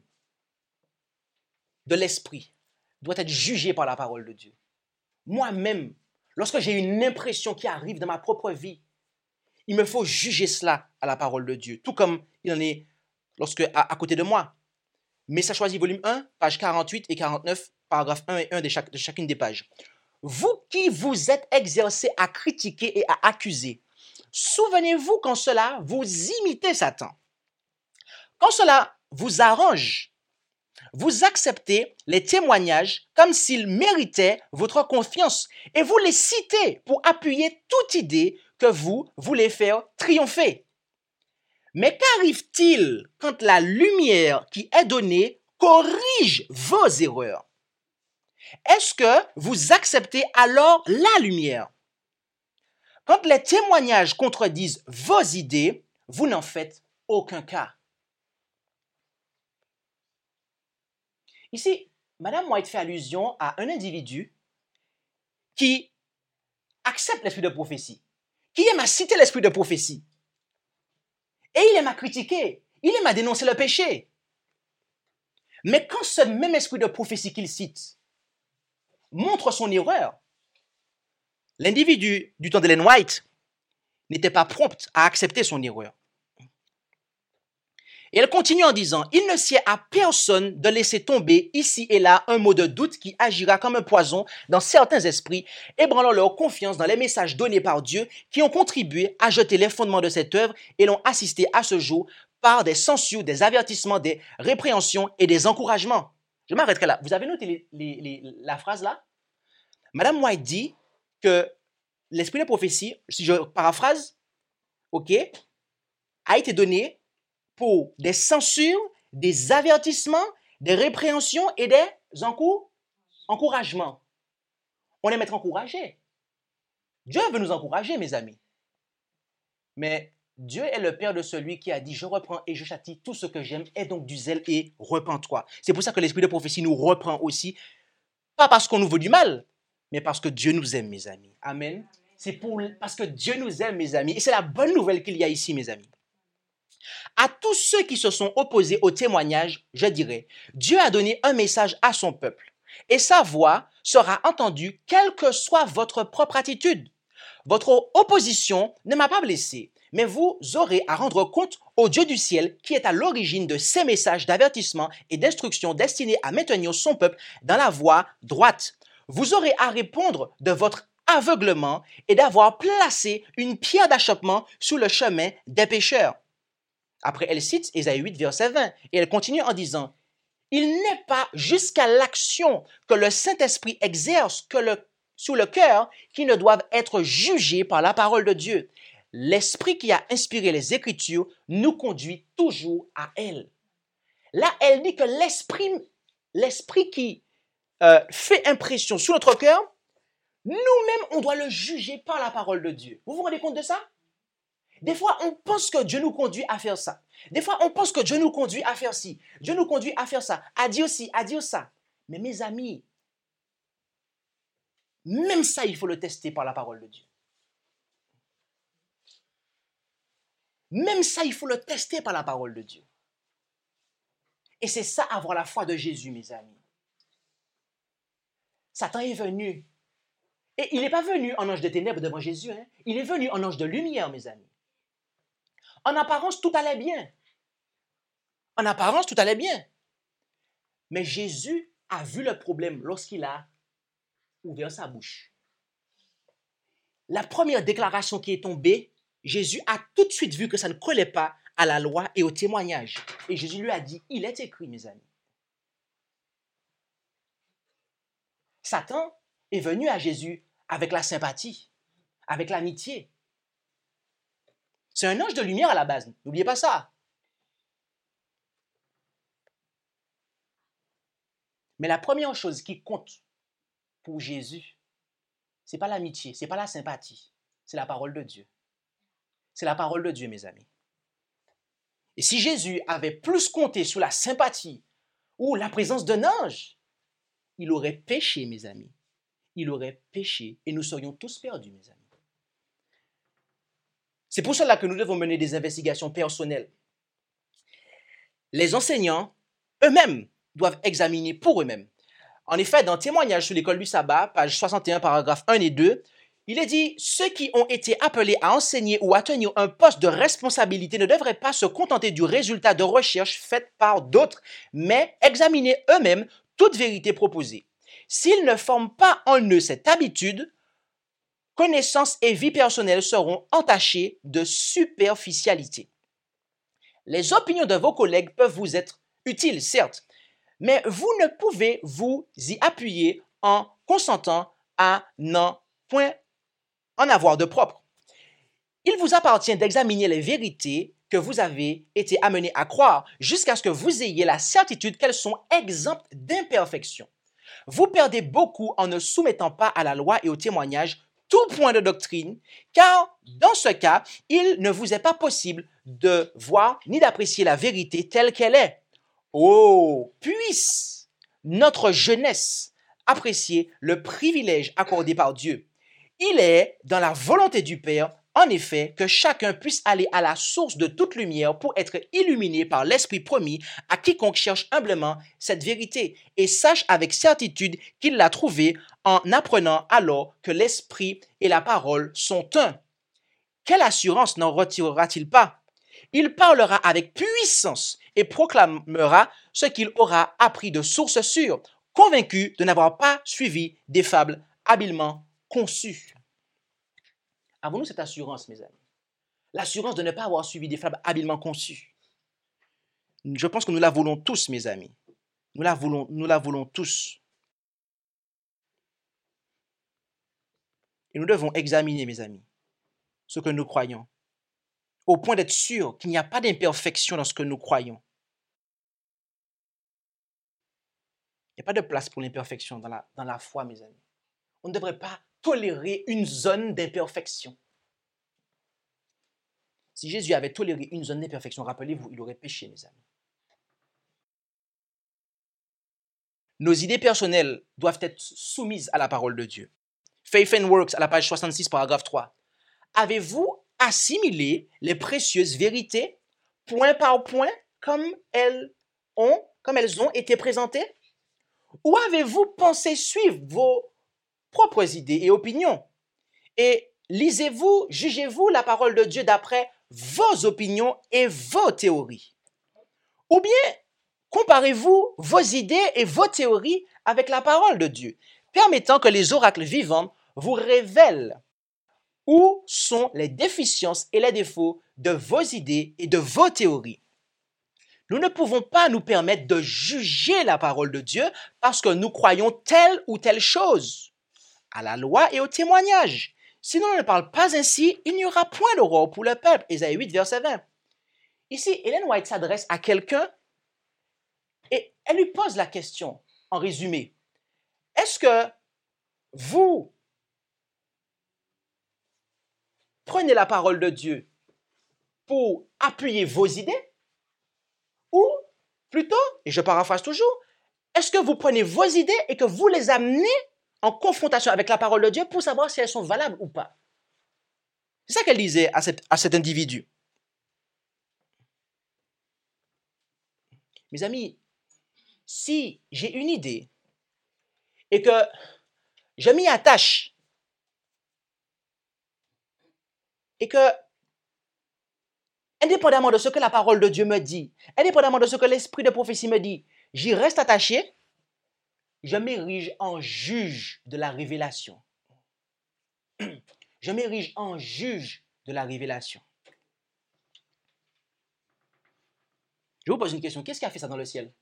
de l'esprit doit être jugée par la parole de Dieu. Moi-même, lorsque j'ai une impression qui arrive dans ma propre vie, il me faut juger cela à la parole de Dieu, tout comme il en est lorsque à côté de moi. Message choisi, volume 1, page 48 et 49, paragraphe 1 et 1 de chacune des pages. Vous qui vous êtes exercés à critiquer et à accuser, souvenez-vous quand cela vous imitez Satan. Quand cela vous arrange, vous acceptez les témoignages comme s'ils méritaient votre confiance et vous les citez pour appuyer toute idée que vous voulez faire triompher. Mais qu'arrive-t-il quand la lumière qui est donnée corrige vos erreurs? Est-ce que vous acceptez alors la lumière? Quand les témoignages contredisent vos idées, vous n'en faites aucun cas. Ici, Madame White fait allusion à un individu qui accepte l'esprit de prophétie, qui aime à citer l'esprit de prophétie. Et il aime à critiquer, il aime à dénoncer le péché. Mais quand ce même esprit de prophétie qu'il cite montre son erreur, l'individu du temps d'Ellen White n'était pas prompt à accepter son erreur. Et elle continue en disant, il ne sied à personne de laisser tomber ici et là un mot de doute qui agira comme un poison dans certains esprits, ébranlant leur confiance dans les messages donnés par Dieu qui ont contribué à jeter les fondements de cette œuvre et l'ont assisté à ce jour par des censures, des avertissements, des répréhensions et des encouragements. Je m'arrêterai là. Vous avez noté la phrase là? Madame White dit que l'esprit de prophétie, si je paraphrase, a été donné pour des censures, des avertissements, des répréhensions et des encouragements. On aime être encouragé. Dieu veut nous encourager, mes amis. Mais Dieu est le Père de celui qui a dit « Je reprends et je châtie tout ce que j'aime, aie donc du zèle et repens-toi ». C'est pour ça que l'esprit de prophétie nous reprend aussi, pas parce qu'on nous veut du mal, mais parce que Dieu nous aime, mes amis. Amen. C'est parce que Dieu nous aime, mes amis. Et c'est la bonne nouvelle qu'il y a ici, mes amis. À tous ceux qui se sont opposés au témoignage, je dirais, Dieu a donné un message à son peuple et sa voix sera entendue quelle que soit votre propre attitude. Votre opposition ne m'a pas blessé, mais vous aurez à rendre compte au Dieu du ciel qui est à l'origine de ces messages d'avertissement et d'instruction destinés à maintenir son peuple dans la voie droite. Vous aurez à répondre de votre aveuglement et d'avoir placé une pierre d'achoppement sur le chemin des pécheurs. Après, elle cite Ésaïe 8, verset 20, et elle continue en disant « Il n'est pas jusqu'à l'action que le Saint-Esprit exerce sur le cœur qui ne doivent être jugés par la parole de Dieu. L'Esprit qui a inspiré les Écritures nous conduit toujours à elle. » Là, elle dit que l'Esprit qui fait impression sur notre cœur, nous-mêmes, on doit le juger par la parole de Dieu. Vous vous rendez compte de ça? Des fois, on pense que Dieu nous conduit à faire ça. Des fois, on pense que Dieu nous conduit à faire ci. Dieu nous conduit à faire ça, à dire ci, à dire ça. Mais mes amis, même ça, il faut le tester par la parole de Dieu. Même ça, il faut le tester par la parole de Dieu. Et c'est ça, avoir la foi de Jésus, mes amis. Satan est venu. Et il n'est pas venu en ange de ténèbres devant Jésus. Il est venu en ange de lumière, mes amis. En apparence, tout allait bien. En apparence, tout allait bien. Mais Jésus a vu le problème lorsqu'il a ouvert sa bouche. La première déclaration qui est tombée, Jésus a tout de suite vu que ça ne collait pas à la loi et au témoignage. Et Jésus lui a dit, il est écrit, mes amis. Satan est venu à Jésus avec la sympathie, avec l'amitié. C'est un ange de lumière à la base, n'oubliez pas ça. Mais la première chose qui compte pour Jésus, ce n'est pas l'amitié, ce n'est pas la sympathie, c'est la parole de Dieu. C'est la parole de Dieu, mes amis. Et si Jésus avait plus compté sur la sympathie ou la présence d'un ange, il aurait péché, mes amis. Il aurait péché et nous serions tous perdus, mes amis. C'est pour cela que nous devons mener des investigations personnelles. Les enseignants eux-mêmes doivent examiner pour eux-mêmes. En effet, dans Témoignage sur l'école du sabbat, page 61, paragraphes 1 et 2, il est dit « Ceux qui ont été appelés à enseigner ou à tenir un poste de responsabilité ne devraient pas se contenter du résultat de recherches faites par d'autres, mais examiner eux-mêmes toute vérité proposée. S'ils ne forment pas en eux cette habitude, connaissances et vie personnelle seront entachées de superficialité. Les opinions de vos collègues peuvent vous être utiles, certes, mais vous ne pouvez vous y appuyer en consentant à n'en point en avoir de propre. Il vous appartient d'examiner les vérités que vous avez été amenés à croire jusqu'à ce que vous ayez la certitude qu'elles sont exemptes d'imperfection. Vous perdez beaucoup en ne soumettant pas à la loi et au témoignage tout point de doctrine, car dans ce cas, il ne vous est pas possible de voir ni d'apprécier la vérité telle qu'elle est. Oh, puisse notre jeunesse apprécier le privilège accordé par Dieu. Il est dans la volonté du Père, en effet, que chacun puisse aller à la source de toute lumière pour être illuminé par l'Esprit promis à quiconque cherche humblement cette vérité et sache avec certitude qu'il l'a trouvée en apprenant alors que l'Esprit et la parole sont un. Quelle assurance n'en retirera-t-il pas? Il parlera avec puissance et proclamera ce qu'il aura appris de source sûre, convaincu de n'avoir pas suivi des fables habilement conçues. Avons-nous cette assurance, mes amis? L'assurance de ne pas avoir suivi des fables habilement conçues. Je pense que nous la voulons tous, mes amis. Nous la voulons tous. Et nous devons examiner, mes amis, ce que nous croyons, au point d'être sûr qu'il n'y a pas d'imperfection dans ce que nous croyons. Il n'y a pas de place pour l'imperfection dans la foi, mes amis. On ne devrait pas tolérer une zone d'imperfection. Si Jésus avait toléré une zone d'imperfection, rappelez-vous, il aurait péché, mes amis. Nos idées personnelles doivent être soumises à la parole de Dieu. Faith and Works, à la page 66, paragraphe 3. Avez-vous assimilé les précieuses vérités, point par point, comme elles ont été présentées? Ou avez-vous pensé suivre vos propres idées et opinions? Et lisez-vous, jugez-vous la parole de Dieu d'après vos opinions et vos théories? Ou bien comparez-vous vos idées et vos théories avec la parole de Dieu, permettant que les oracles vivants vous révèlent où sont les déficiences et les défauts de vos idées et de vos théories. Nous ne pouvons pas nous permettre de juger la parole de Dieu parce que nous croyons telle ou telle chose, à la loi et au témoignage. Sinon, on ne parle pas ainsi, il n'y aura point d'aurore pour le peuple. Ésaïe 8, verset 20. Ici, Ellen White s'adresse à quelqu'un et elle lui pose la question, en résumé. Est-ce que vous prenez la parole de Dieu pour appuyer vos idées? Ou plutôt, et je paraphrase toujours, est-ce que vous prenez vos idées et que vous les amenez en confrontation avec la parole de Dieu pour savoir si elles sont valables ou pas? C'est ça qu'elle disait à cet individu. Mes amis, si j'ai une idée et que je m'y attache et que, indépendamment de ce que la parole de Dieu me dit, indépendamment de ce que l'esprit de prophétie me dit, j'y reste attaché, je m'érige en juge de la révélation. Je m'érige en juge de la révélation. Je vous pose une question. Qu'est-ce qui a fait ça dans le ciel?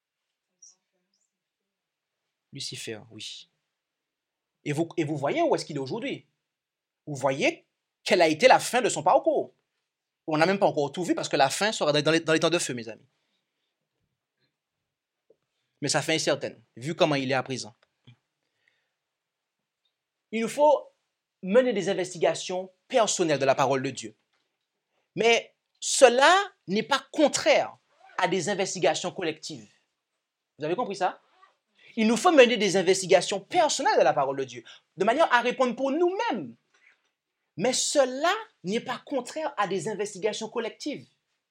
Lucifer, oui. Et vous voyez où est-ce qu'il est aujourd'hui? Vous voyez quelle a été la fin de son parcours. On n'a même pas encore tout vu parce que la fin sera dans les temps de feu, mes amis. Mais sa fin est certaine, vu comment il est à présent. Il nous faut mener des investigations personnelles de la parole de Dieu. Mais cela n'est pas contraire à des investigations collectives. Vous avez compris ça? Il nous faut mener des investigations personnelles de la parole de Dieu, de manière à répondre pour nous-mêmes. Mais cela n'est pas contraire à des investigations collectives.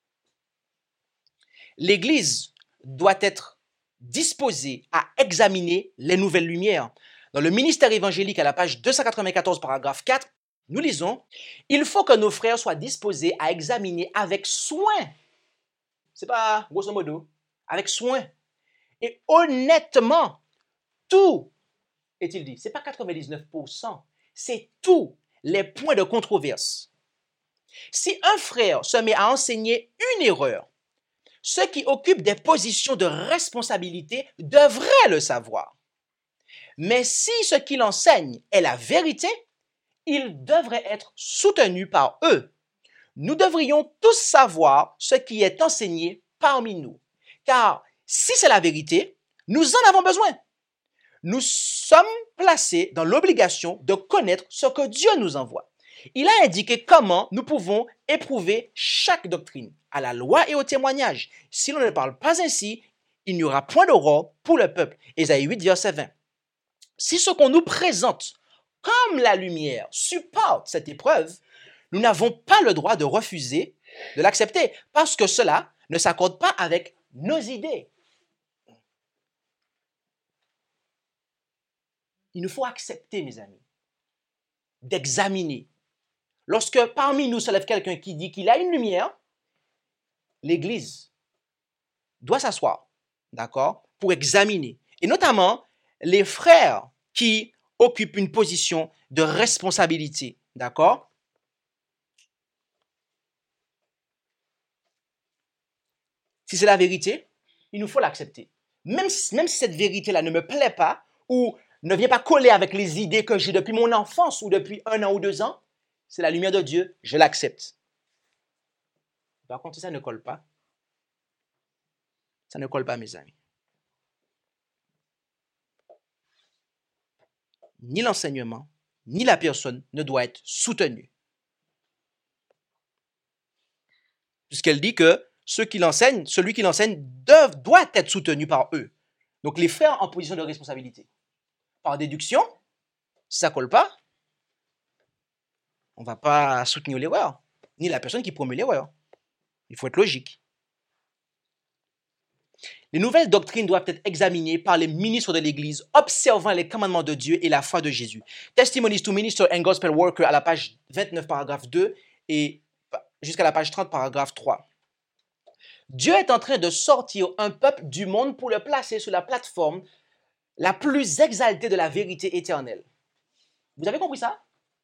L'Église doit être disposée à examiner les nouvelles lumières. Dans le ministère évangélique, à la page 294, paragraphe 4, nous lisons « Il faut que nos frères soient disposés à examiner avec soin. » C'est pas grosso modo, avec soin. Et honnêtement, tout, est-il dit, c'est pas 99%, c'est tous les points de controverse. Si un frère se met à enseigner une erreur, ceux qui occupent des positions de responsabilité devraient le savoir. Mais si ce qu'il enseigne est la vérité, il devrait être soutenu par eux. Nous devrions tous savoir ce qui est enseigné parmi nous. Car si c'est la vérité, nous en avons besoin. Nous sommes placés dans l'obligation de connaître ce que Dieu nous envoie. Il a indiqué comment nous pouvons éprouver chaque doctrine, à la loi et au témoignage. Si l'on ne parle pas ainsi, il n'y aura point d'aurore pour le peuple. Ésaïe 8, verset 20. Si ce qu'on nous présente comme la lumière supporte cette épreuve, nous n'avons pas le droit de refuser de l'accepter parce que cela ne s'accorde pas avec nos idées. Il nous faut accepter, mes amis, d'examiner. Lorsque parmi nous se lève quelqu'un qui dit qu'il a une lumière, l'Église doit s'asseoir, d'accord, pour examiner. Et notamment, les frères qui occupent une position de responsabilité, d'accord? Si c'est la vérité, il nous faut l'accepter. Même si cette vérité-là ne me plaît pas ou ne vient pas coller avec les idées que j'ai depuis mon enfance ou depuis 1 an ou 2 ans, c'est la lumière de Dieu, je l'accepte. Par contre, si ça ne colle pas, ça ne colle pas, mes amis. Ni l'enseignement, ni la personne ne doit être soutenue. Puisqu'elle dit que celui qui l'enseigne doit être soutenu par eux. Donc les frères en position de responsabilité. Par déduction, si ça ne colle pas, on ne va pas soutenir l'erreur, ni la personne qui promeut l'erreur. Il faut être logique. Les nouvelles doctrines doivent être examinées par les ministres de l'Église, observant les commandements de Dieu et la foi de Jésus. Testimonies to Minister and Gospel Worker à la page 29, paragraphe 2 et jusqu'à la page 30, paragraphe 3. Dieu est en train de sortir un peuple du monde pour le placer sur la plateforme la plus exaltée de la vérité éternelle. Vous avez compris ça?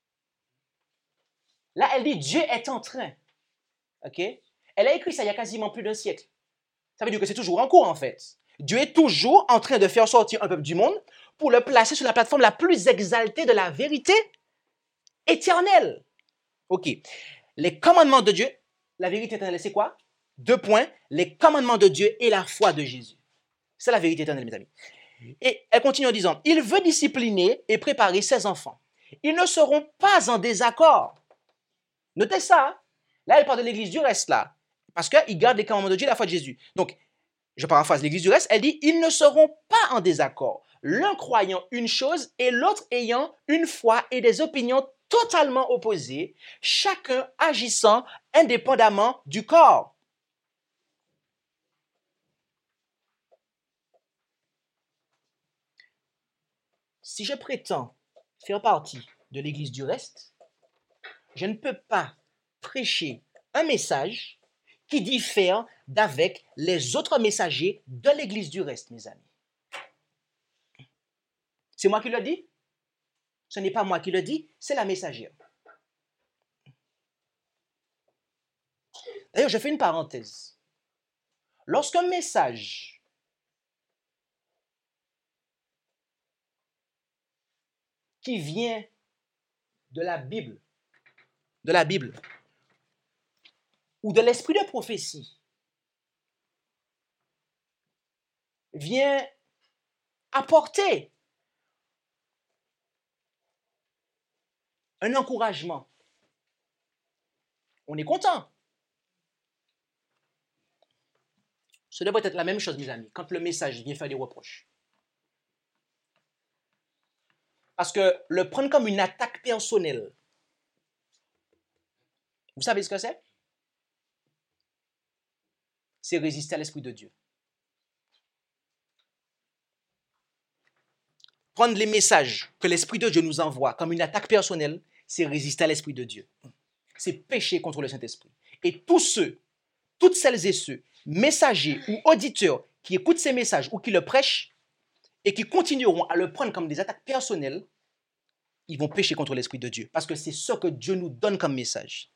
Là, elle dit Dieu est en train. OK? Elle a écrit ça il y a quasiment plus d'un siècle. Ça veut dire que c'est toujours en cours, en fait. Dieu est toujours en train de faire sortir un peuple du monde pour le placer sur la plateforme la plus exaltée de la vérité éternelle. OK. Les commandements de Dieu, la vérité éternelle, c'est quoi? 2 points. Les commandements de Dieu et la foi de Jésus. C'est la vérité éternelle, mes amis. Et elle continue en disant, il veut discipliner et préparer ses enfants. Ils ne seront pas en désaccord. Notez ça. Là, elle parle de l'église du reste, là. Parce qu'ils gardent les commandements de Dieu et la foi de Jésus. Donc, je paraphrase l'église du reste, elle dit, ils ne seront pas en désaccord. L'un croyant une chose et l'autre ayant une foi et des opinions totalement opposées, chacun agissant indépendamment du corps. Si je prétends faire partie de l'église du reste, je ne peux pas prêcher un message qui diffère d'avec les autres messagers de l'église du reste, mes amis. C'est moi qui le dis? Ce n'est pas moi qui le dis, c'est la messagère. D'ailleurs, je fais une parenthèse. Lorsqu'un message qui vient de la Bible, ou de l'esprit de prophétie, vient apporter un encouragement, on est content. Ce devrait être la même chose, mes amis, quand le message vient faire des reproches. Parce que le prendre comme une attaque personnelle, vous savez ce que c'est? C'est résister à l'Esprit de Dieu. Prendre les messages que l'Esprit de Dieu nous envoie comme une attaque personnelle, c'est résister à l'Esprit de Dieu. C'est pécher contre le Saint-Esprit. Et toutes celles et ceux, messagers ou auditeurs qui écoutent ces messages ou qui le prêchent et qui continueront à le prendre comme des attaques personnelles, ils vont pécher contre l'Esprit de Dieu. Parce que c'est ce que Dieu nous donne comme message.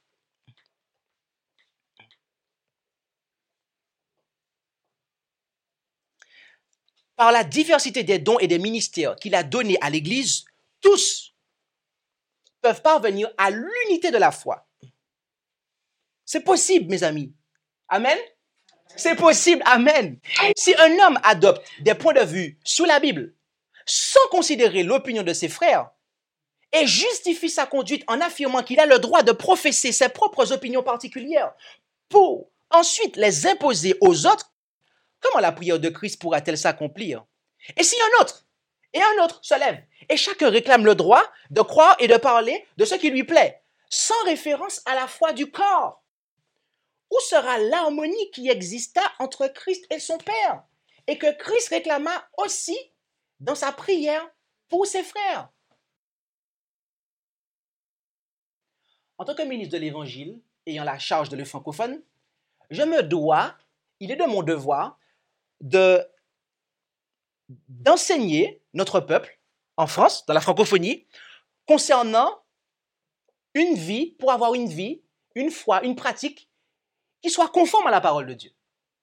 Par la diversité des dons et des ministères qu'il a donnés à l'Église, tous peuvent parvenir à l'unité de la foi. C'est possible, mes amis. Amen? C'est possible, amen. Si un homme adopte des points de vue sur la Bible, sans considérer l'opinion de ses frères, et justifie sa conduite en affirmant qu'il a le droit de professer ses propres opinions particulières pour ensuite les imposer aux autres, comment la prière de Christ pourra-t-elle s'accomplir? Et si un autre se lève et chacun réclame le droit de croire et de parler de ce qui lui plaît, sans référence à la foi du corps, où sera l'harmonie qui exista entre Christ et son Père et que Christ réclama aussi dans sa prière pour ses frères? En tant que ministre de l'Évangile, ayant la charge de le francophone, il est de mon devoir d'enseigner notre peuple en France, dans la francophonie, concernant une vie, pour avoir une vie, une foi, une pratique qui soit conforme à la parole de Dieu.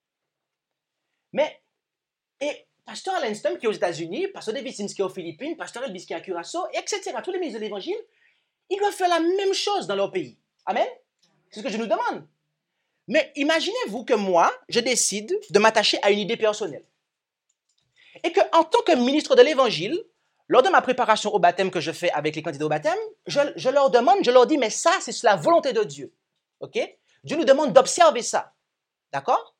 Et Pasteur Lanston qui est aux États-Unis, Pasteur David Sims qui est aux Philippines, Pasteur Elvis qui est à Curaçao, etc., tous les ministres de l'Évangile, ils doivent faire la même chose dans leur pays. Amen? C'est ce que je nous demande. Mais imaginez-vous que moi, je décide de m'attacher à une idée personnelle. Et qu'en tant que ministre de l'Évangile, lors de ma préparation au baptême que je fais avec les candidats au baptême, je leur dis, mais ça, c'est la volonté de Dieu. OK? Dieu nous demande d'observer ça. D'accord?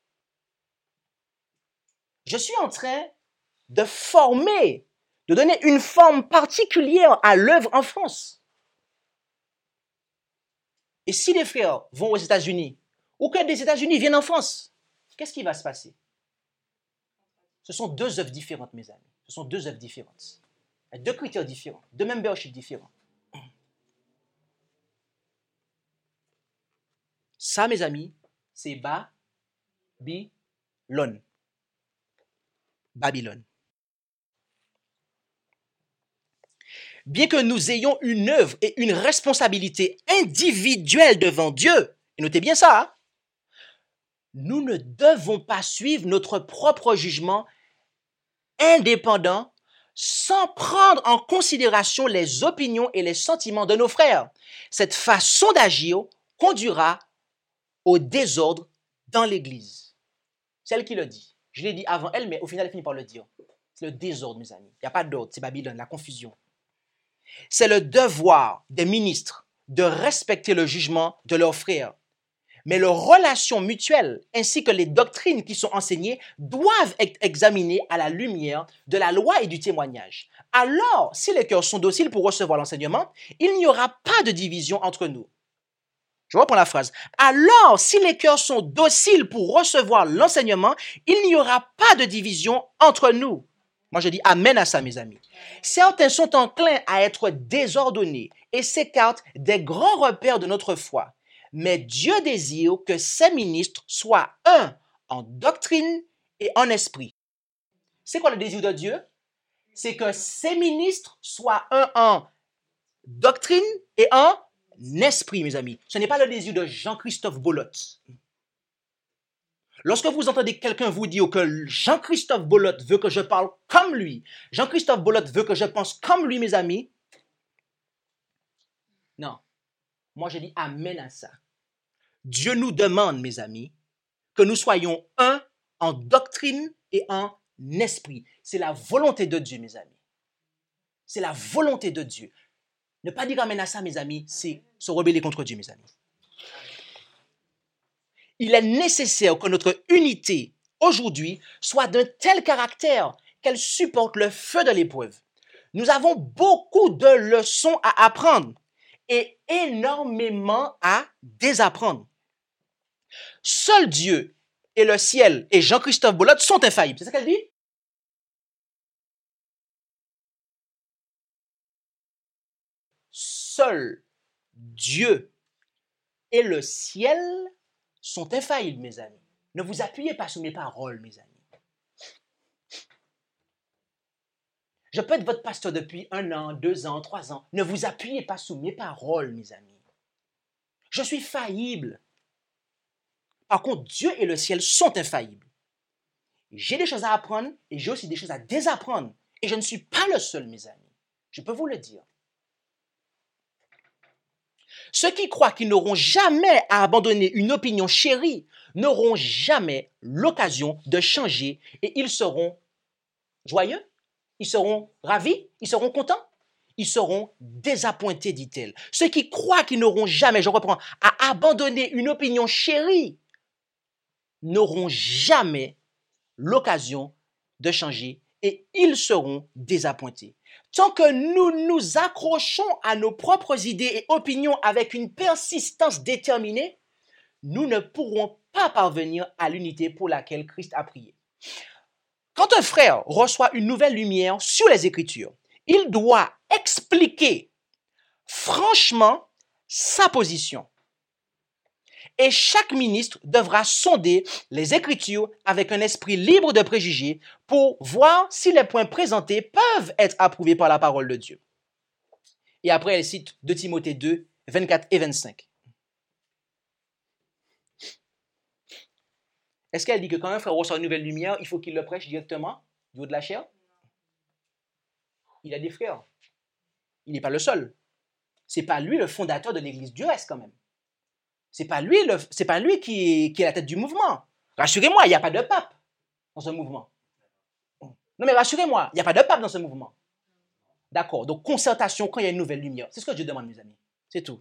Je suis en train de former, de donner une forme particulière à l'œuvre en France. Et si les frères vont aux États-Unis, ou que des États-Unis viennent en France, qu'est-ce qui va se passer? Ce sont deux œuvres différentes, mes amis. Ce sont deux œuvres différentes. Deux critères différents, deux memberships différents. Ça, mes amis, c'est Babylone. Babylone. Bien que nous ayons une œuvre et une responsabilité individuelle devant Dieu, et notez bien ça, hein, nous ne devons pas suivre notre propre jugement indépendant sans prendre en considération les opinions et les sentiments de nos frères. Cette façon d'agir conduira au désordre dans l'Église. C'est elle qui le dit. Je l'ai dit avant elle, mais au final, elle finit par le dire. C'est le désordre, mes amis. Il n'y a pas d'ordre, c'est Babylone, la confusion. C'est le devoir des ministres de respecter le jugement de leurs frères. Mais leurs relations mutuelles ainsi que les doctrines qui sont enseignées doivent être examinées à la lumière de la loi et du témoignage. Alors, si les cœurs sont dociles pour recevoir l'enseignement, il n'y aura pas de division entre nous. Je reprends la phrase. Alors, si les cœurs sont dociles pour recevoir l'enseignement, il n'y aura pas de division entre nous. Moi, je dis amen à ça, mes amis. Certains sont enclins à être désordonnés et s'écartent des grands repères de notre foi. Mais Dieu désire que ses ministres soient un en doctrine et en esprit. C'est quoi le désir de Dieu? C'est que ses ministres soient un en doctrine et en esprit, mes amis. Ce n'est pas le désir de Jean-Christophe Bolotte. Lorsque vous entendez quelqu'un vous dire que Jean-Christophe Bolotte veut que je parle comme lui, Jean-Christophe Bolotte veut que je pense comme lui, mes amis, non. Moi, je dis amen à ça. Dieu nous demande, mes amis, que nous soyons un en doctrine et en esprit. C'est la volonté de Dieu, mes amis. C'est la volonté de Dieu. Ne pas dire amen à ça, mes amis, c'est se rebeller contre Dieu, mes amis. Il est nécessaire que notre unité, aujourd'hui, soit d'un tel caractère qu'elle supporte le feu de l'épreuve. Nous avons beaucoup de leçons à apprendre et énormément à désapprendre. Seul Dieu et le ciel et Jean-Christophe Bolotte sont infaillibles. C'est ça qu'elle dit? Seul Dieu et le ciel sont infaillibles, mes amis. Ne vous appuyez pas sur mes paroles, mes amis. Je peux être votre pasteur depuis 1 an, 2 ans, 3 ans. Ne vous appuyez pas sur mes paroles, mes amis. Je suis faillible. Par contre, Dieu et le ciel sont infaillibles. J'ai des choses à apprendre et j'ai aussi des choses à désapprendre. Et je ne suis pas le seul, mes amis. Je peux vous le dire. Ceux qui croient qu'ils n'auront jamais à abandonner une opinion chérie n'auront jamais l'occasion de changer et ils seront joyeux, ils seront ravis, ils seront contents, ils seront désappointés, dit-elle. Ceux qui croient qu'ils n'auront jamais, je reprends, à abandonner une opinion chérie n'auront jamais l'occasion de changer et ils seront désappointés. Tant que nous nous accrochons à nos propres idées et opinions avec une persistance déterminée, nous ne pourrons pas parvenir à l'unité pour laquelle Christ a prié. Quand un frère reçoit une nouvelle lumière sur les Écritures, il doit expliquer franchement sa position. Et chaque ministre devra sonder les Écritures avec un esprit libre de préjugés pour voir si les points présentés peuvent être approuvés par la parole de Dieu. Et après, elle cite 2 Timothée 2, 24 et 25. Est-ce qu'elle dit que quand un frère reçoit une nouvelle lumière, il faut qu'il le prêche directement du haut de la chair? Il a des frères. Il n'est pas le seul. Ce n'est pas lui le fondateur de l'Église du reste quand même. C'est pas lui qui est la tête du mouvement. Rassurez-moi, il n'y a pas de pape dans ce mouvement. Non mais rassurez-moi, il n'y a pas de pape dans ce mouvement. D'accord, donc concertation quand il y a une nouvelle lumière. C'est ce que Dieu demande, mes amis. C'est tout.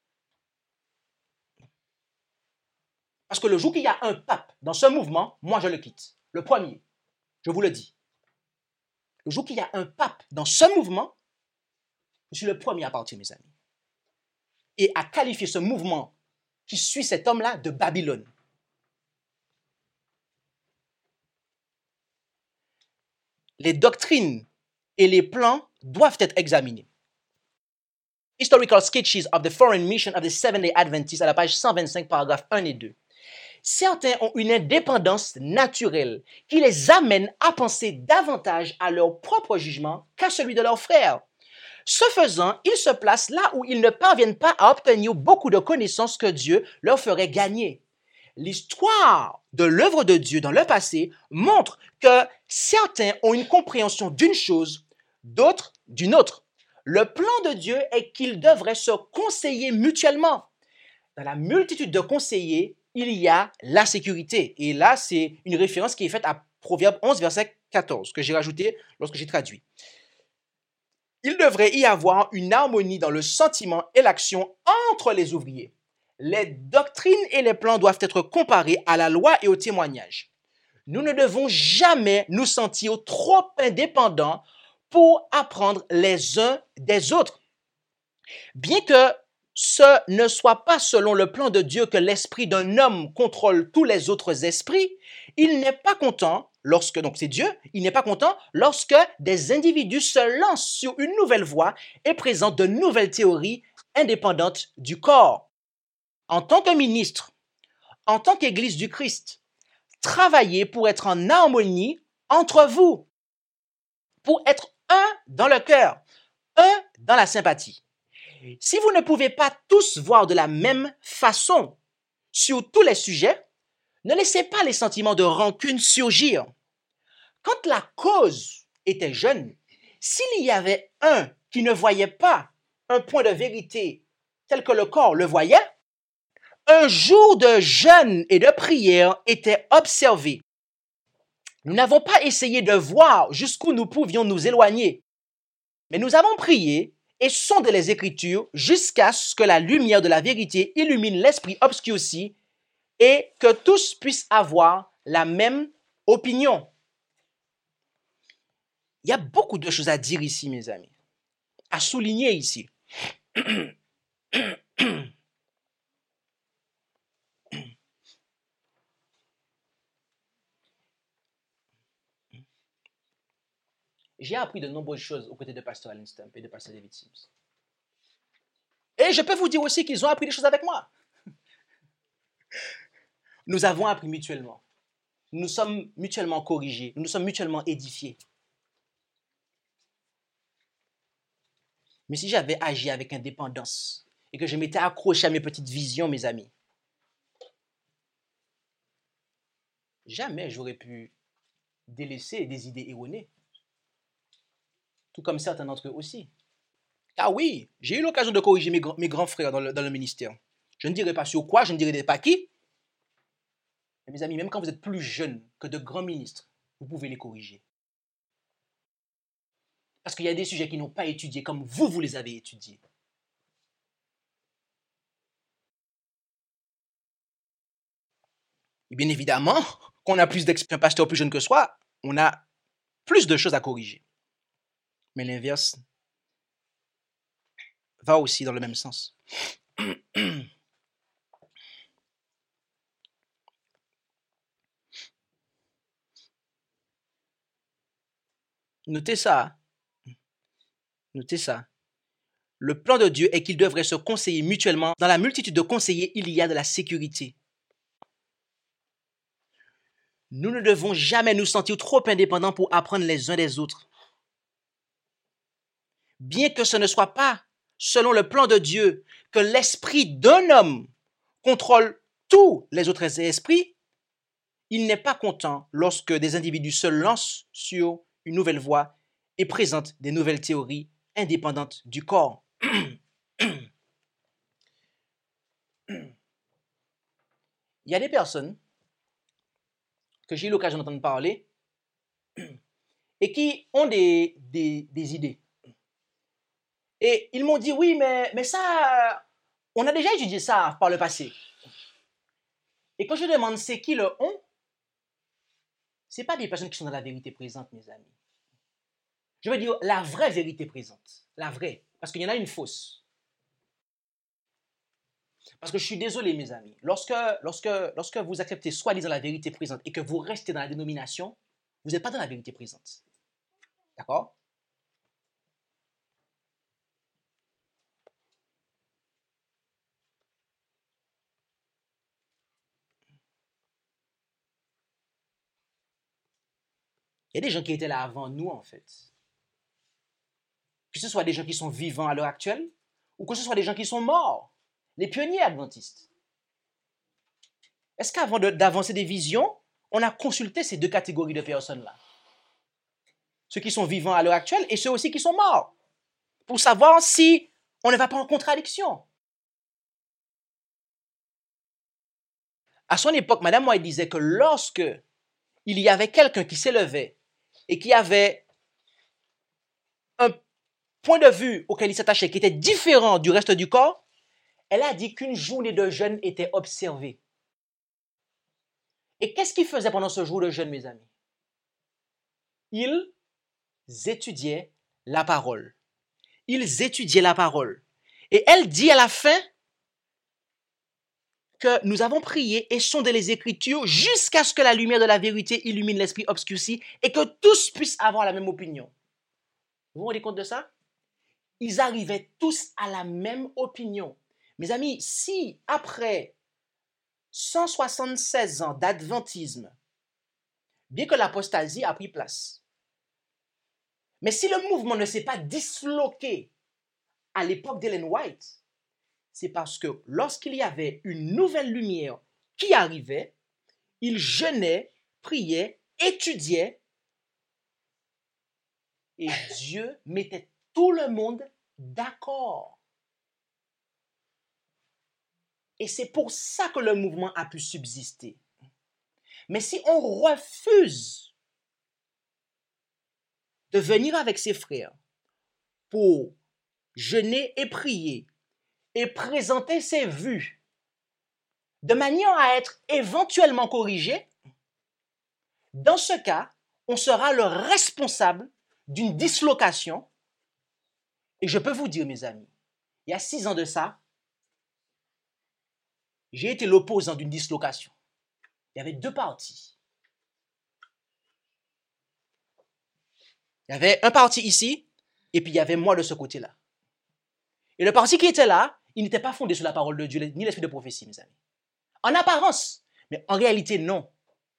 Parce que le jour qu'il y a un pape dans ce mouvement, moi je le quitte. Le premier, je vous le dis. Le jour qu'il y a un pape dans ce mouvement, je suis le premier à partir, mes amis. Et à qualifier ce mouvement qui suit cet homme-là de Babylone. les doctrines et les plans doivent être examinés. Historical Sketches of the Foreign Mission of the Seventh-day Adventists à la page 125, paragraphes 1 et 2. Certains ont une indépendance naturelle qui les amène à penser davantage à leur propre jugement qu'à celui de leurs frères. Ce faisant, ils se placent là où ils ne parviennent pas à obtenir beaucoup de connaissances que Dieu leur ferait gagner. L'histoire de l'œuvre de Dieu dans le passé montre que certains ont une compréhension d'une chose, d'autres d'une autre. Le plan de Dieu est qu'ils devraient se conseiller mutuellement. Dans la multitude de conseillers, il y a la sécurité. Et là, c'est une référence qui est faite à Proverbe 11, verset 14, que j'ai rajouté lorsque j'ai traduit. Il devrait y avoir une harmonie dans le sentiment et l'action entre les ouvriers. Les doctrines et les plans doivent être comparés à la loi et au témoignage. Nous ne devons jamais nous sentir trop indépendants pour apprendre les uns des autres. Bien que ce ne soit pas selon le plan de Dieu que l'esprit d'un homme contrôle tous les autres esprits, il n'est pas content lorsque, donc c'est Dieu, il n'est pas content lorsque des individus se lancent sur une nouvelle voie et présentent de nouvelles théories indépendantes du corps. En tant que ministre, en tant qu'Église du Christ, travaillez pour être en harmonie entre vous, pour être un dans le cœur, un dans la sympathie. Si vous ne pouvez pas tous voir de la même façon sur tous les sujets, ne laissez pas les sentiments de rancune surgir. Quand la cause était jeune, s'il y avait un qui ne voyait pas un point de vérité tel que le corps le voyait, un jour de jeûne et de prière était observé. Nous n'avons pas essayé de voir jusqu'où nous pouvions nous éloigner, mais nous avons prié et sondé les Écritures jusqu'à ce que la lumière de la vérité illumine l'esprit obscurci et que tous puissent avoir la même opinion. Il y a beaucoup de choses à dire ici, mes amis, à souligner ici. J'ai appris de nombreuses choses aux côtés de Pasteur Allen Stump et de Pasteur David Sims. Et je peux vous dire aussi qu'ils ont appris des choses avec moi. Nous avons appris mutuellement. Nous sommes mutuellement corrigés. Nous nous sommes mutuellement édifiés. Mais si j'avais agi avec indépendance et que je m'étais accroché à mes petites visions, mes amis, jamais j'aurais pu délaisser des idées erronées. Tout comme certains d'entre eux aussi. Ah oui, j'ai eu l'occasion de corriger mes grands frères dans le ministère. Je ne dirai pas sur quoi, je ne dirai pas qui. Mais mes amis, même quand vous êtes plus jeunes que de grands ministres, vous pouvez les corriger. Parce qu'il y a des sujets qui n'ont pas étudiés comme vous les avez étudiés. Et bien évidemment, qu'on a plus d'expérience, un pasteur plus jeune que soi, on a plus de choses à corriger. Mais l'inverse va aussi dans le même sens. Notez ça. Notez ça. Le plan de Dieu est qu'ils devraient se conseiller mutuellement. Dans la multitude de conseillers, il y a de la sécurité. Nous ne devons jamais nous sentir trop indépendants pour apprendre les uns des autres. Bien que ce ne soit pas selon le plan de Dieu que l'esprit d'un homme contrôle tous les autres esprits, il n'est pas content lorsque des individus se lancent sur une nouvelle voie et présentent des nouvelles théories indépendantes du corps. Il y a des personnes que j'ai eu l'occasion d'entendre parler et qui ont des idées. Et ils m'ont dit, oui, mais ça, on a déjà étudié ça par le passé. Et quand je demande c'est qui le on, ce n'est pas des personnes qui sont dans la vérité présente, mes amis. Je veux dire la vraie vérité présente. La vraie. Parce qu'il y en a une fausse. Parce que je suis désolé, mes amis. Lorsque vous acceptez soi-disant la vérité présente et que vous restez dans la dénomination, vous n'êtes pas dans la vérité présente. D'accord? Il y a des gens qui étaient là avant nous, en fait. Que ce soit des gens qui sont vivants à l'heure actuelle, ou que ce soit des gens qui sont morts. Les pionniers adventistes. Est-ce qu'avant d'avancer des visions, on a consulté ces deux catégories de personnes-là? Ceux qui sont vivants à l'heure actuelle et ceux aussi qui sont morts. Pour savoir si on ne va pas en contradiction. À son époque, Madame White disait que lorsque il y avait quelqu'un qui s'élevait et qui avait un point de vue auquel il s'attachait qui était différent du reste du corps, elle a dit qu'une journée de jeûne était observée. Et qu'est-ce qu'ils faisaient pendant ce jour de jeûne, mes amis? Ils étudiaient la parole. Ils étudiaient la parole. Et elle dit à la fin que nous avons prié et sondé les Écritures jusqu'à ce que la lumière de la vérité illumine l'esprit obscurci et que tous puissent avoir la même opinion. Vous vous rendez compte de ça? Ils arrivaient tous à la même opinion. Mes amis, si après 176 ans d'adventisme, bien que l'apostasie a pris place, mais si le mouvement ne s'est pas disloqué à l'époque d'Ellen White, c'est parce que lorsqu'il y avait une nouvelle lumière qui arrivait, il jeûnait, priait, étudiait, et Dieu mettait tout le monde d'accord. Et c'est pour ça que le mouvement a pu subsister. Mais si on refuse de venir avec ses frères pour jeûner et prier et présenter ses vues de manière à être éventuellement corrigé, dans ce cas, on sera le responsable d'une dislocation. Et je peux vous dire, mes amis, il y a 6 ans de ça, j'ai été l'opposant d'une dislocation. Il y avait 2 partis. Il y avait un parti ici, et puis il y avait moi de ce côté-là. Et le parti qui était là, il n'était pas fondé sur la parole de Dieu, ni l'esprit de prophétie, mes amis. En apparence, mais en réalité, non.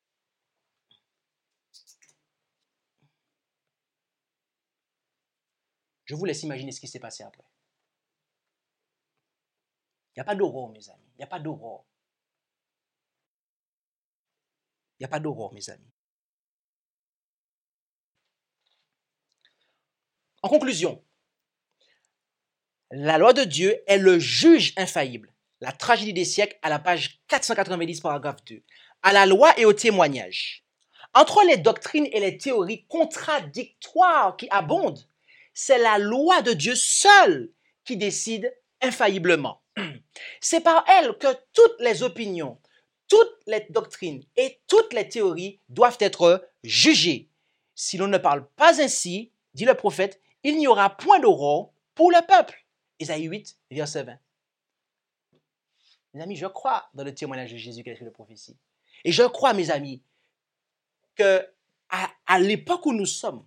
Je vous laisse imaginer ce qui s'est passé après. Il n'y a pas d'aurore, mes amis. Il n'y a pas d'aurore. Il n'y a pas d'aurore, mes amis. En conclusion, la loi de Dieu est le juge infaillible. La tragédie des siècles à la page 490, paragraphe 2. À la loi et au témoignage. Entre les doctrines et les théories contradictoires qui abondent, c'est la loi de Dieu seule qui décide infailliblement. C'est par elle que toutes les opinions, toutes les doctrines et toutes les théories doivent être jugées. Si l'on ne parle pas ainsi, dit le prophète, il n'y aura point d'aurore pour le peuple. Ésaïe 8, verset 20. Mes amis, je crois dans le témoignage de Jésus qui est écrit de prophétie. Et je crois, mes amis, que à l'époque où nous sommes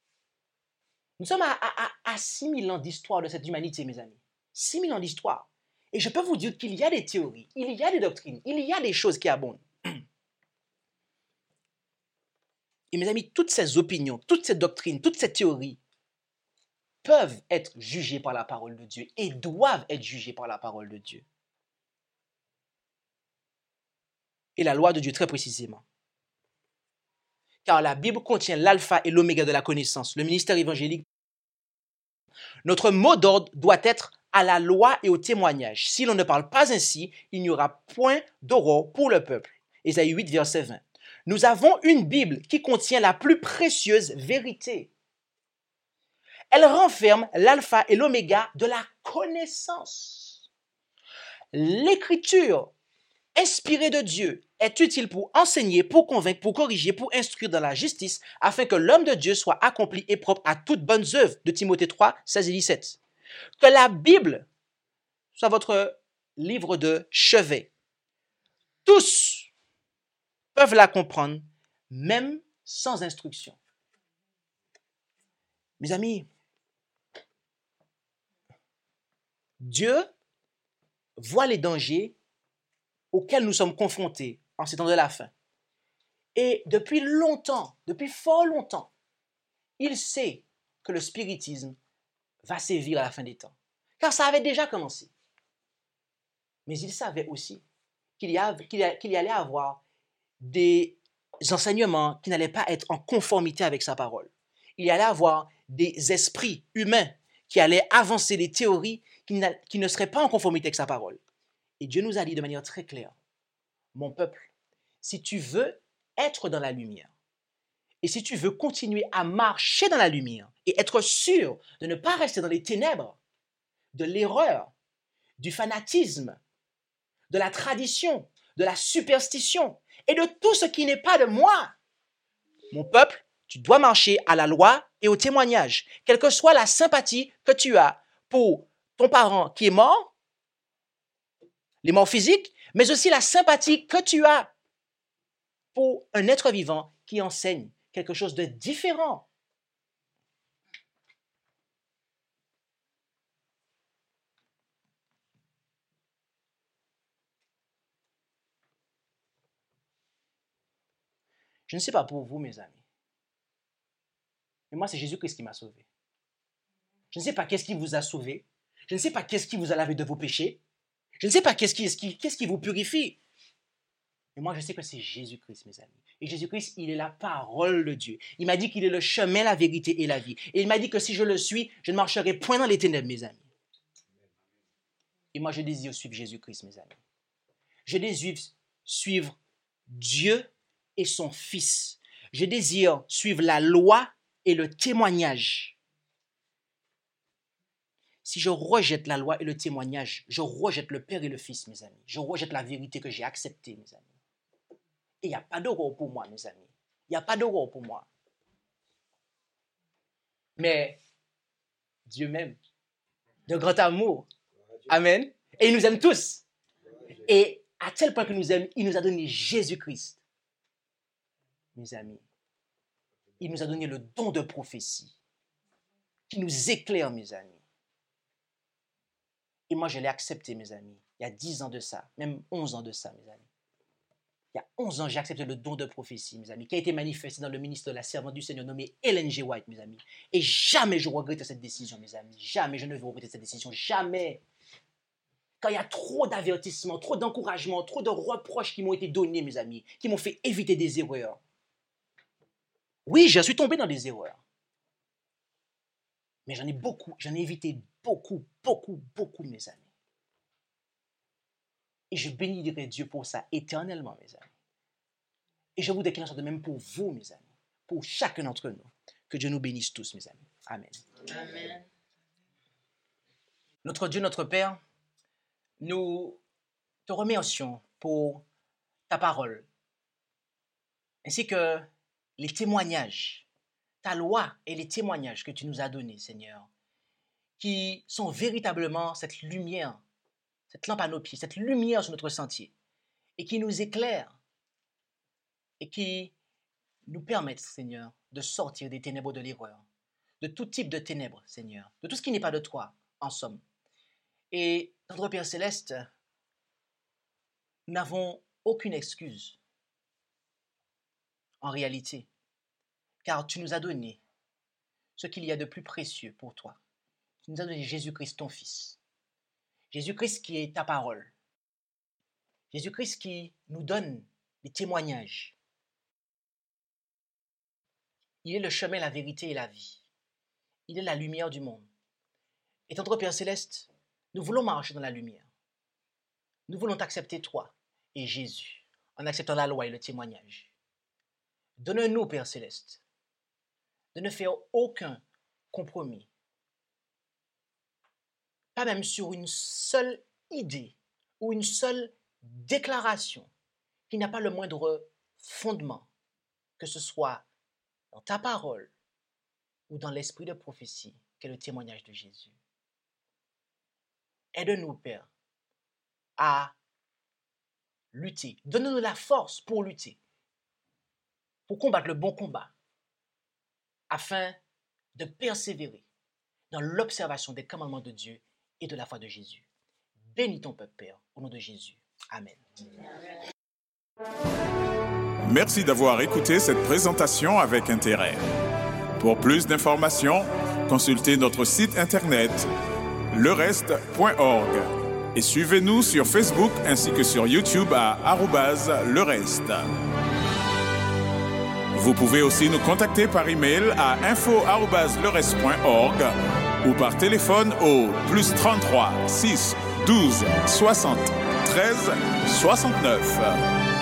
à 6000 ans d'histoire de cette humanité, mes amis. 6000 ans d'histoire. Et je peux vous dire qu'il y a des théories, il y a des doctrines, il y a des choses qui abondent. Et mes amis, toutes ces opinions, toutes ces doctrines, toutes ces théories peuvent être jugées par la parole de Dieu et doivent être jugées par la parole de Dieu. Et la loi de Dieu très précisément. Car la Bible contient l'alpha et l'oméga de la connaissance, le ministère évangélique. Notre mot d'ordre doit être à la loi et au témoignage. Si l'on ne parle pas ainsi, il n'y aura point d'aurore pour le peuple. Ésaïe 8, verset 20. Nous avons une Bible qui contient la plus précieuse vérité. Elle renferme l'alpha et l'oméga de la connaissance. L'écriture inspirée de Dieu est utile pour enseigner, pour convaincre, pour corriger, pour instruire dans la justice, afin que l'homme de Dieu soit accompli et propre à toutes bonnes œuvres, de Timothée 3, 16 et 17. Que la Bible soit votre livre de chevet. Tous peuvent la comprendre, même sans instruction. Mes amis, Dieu voit les dangers auxquels nous sommes confrontés en ces temps de la fin. Et depuis longtemps, depuis fort longtemps, il sait que le spiritisme va sévir à la fin des temps. Car ça avait déjà commencé. Mais il savait aussi qu'il y allait avoir des enseignements qui n'allaient pas être en conformité avec sa parole. Il y allait avoir des esprits humains qui allaient avancer des théories qui ne seraient pas en conformité avec sa parole. Et Dieu nous a dit de manière très claire, mon peuple, si tu veux être dans la lumière, et si tu veux continuer à marcher dans la lumière et être sûr de ne pas rester dans les ténèbres, de l'erreur, du fanatisme, de la tradition, de la superstition et de tout ce qui n'est pas de moi, mon peuple, tu dois marcher à la loi et au témoignage, quelle que soit la sympathie que tu as pour ton parent qui est mort, les morts physiques, mais aussi la sympathie que tu as pour un être vivant qui enseigne quelque chose de différent. Je ne sais pas pour vous, mes amis, mais moi, c'est Jésus-Christ qui m'a sauvé. Je ne sais pas qu'est-ce qui vous a sauvé. Je ne sais pas qu'est-ce qui vous a lavé de vos péchés. Je ne sais pas qu'est-ce qui vous purifie. Mais moi, je sais que c'est Jésus-Christ, mes amis. Et Jésus-Christ, il est la parole de Dieu. Il m'a dit qu'il est le chemin, la vérité et la vie. Et il m'a dit que si je le suis, je ne marcherai point dans les ténèbres, mes amis. Et moi, je désire suivre Jésus-Christ, mes amis. Je désire suivre Dieu et son Fils. Je désire suivre la loi et le témoignage. Si je rejette la loi et le témoignage, je rejette le Père et le Fils, mes amis. Je rejette la vérité que j'ai acceptée, mes amis. Et il n'y a pas d'horreur pour moi, mes amis. Il n'y a pas d'horreur pour moi. Mais Dieu m'aime de grand amour. Amen. Et il nous aime tous. Et à tel point qu'il nous aime, il nous a donné Jésus-Christ. Mes amis, il nous a donné le don de prophétie qui nous éclaire, mes amis. Et moi, je l'ai accepté, mes amis, il y a 10 ans de ça, même 11 ans de ça, mes amis. Il y a 11 ans, j'ai accepté le don de prophétie, mes amis, qui a été manifesté dans le ministère de la servante du Seigneur nommé Ellen G. White, mes amis. Et jamais je regrette cette décision, mes amis. Jamais je ne vais regretter cette décision. Jamais. Quand il y a trop d'avertissements, trop d'encouragements, trop de reproches qui m'ont été donnés, mes amis, qui m'ont fait éviter des erreurs. Oui, je suis tombé dans des erreurs. Mais j'en ai évité beaucoup, mes amis. Et je bénirai Dieu pour ça éternellement, mes amis. Et je voudrais qu'il en soit de même pour vous, mes amis, pour chacun d'entre nous. Que Dieu nous bénisse tous, mes amis. Amen. Amen. Notre Dieu, notre Père, nous te remercions pour ta parole, ainsi que les témoignages, ta loi et les témoignages que tu nous as donnés, Seigneur, qui sont véritablement cette lumière, cette lampe à nos pieds, cette lumière sur notre sentier, et qui nous éclairent, et qui nous permettent, Seigneur, de sortir des ténèbres de l'erreur, de tout type de ténèbres, Seigneur, de tout ce qui n'est pas de toi, en somme. Et, notre Père Céleste, nous n'avons aucune excuse, en réalité, car tu nous as donné ce qu'il y a de plus précieux pour toi. Tu nous as donné Jésus-Christ, ton Fils. Jésus-Christ qui est ta parole. Jésus-Christ qui nous donne des témoignages. Il est le chemin, la vérité et la vie. Il est la lumière du monde. Et notre Père Céleste, nous voulons marcher dans la lumière. Nous voulons t'accepter toi et Jésus, en acceptant la loi et le témoignage. Donne-nous, Père Céleste, de ne faire aucun compromis, pas même sur une seule idée ou une seule déclaration qui n'a pas le moindre fondement, que ce soit dans ta parole ou dans l'esprit de prophétie, qu'est le témoignage de Jésus. Aide-nous, Père, à lutter. Donne-nous la force pour lutter, pour combattre le bon combat, afin de persévérer dans l'observation des commandements de Dieu et de la foi de Jésus. Bénis ton peuple, Père, au nom de Jésus. Amen. Merci d'avoir écouté cette présentation avec intérêt. Pour plus d'informations, consultez notre site internet lereste.org et suivez-nous sur Facebook ainsi que sur YouTube à @lereste. Vous pouvez aussi nous contacter par email à info@lereste.org ou par téléphone au +33 6 12 60 13 69.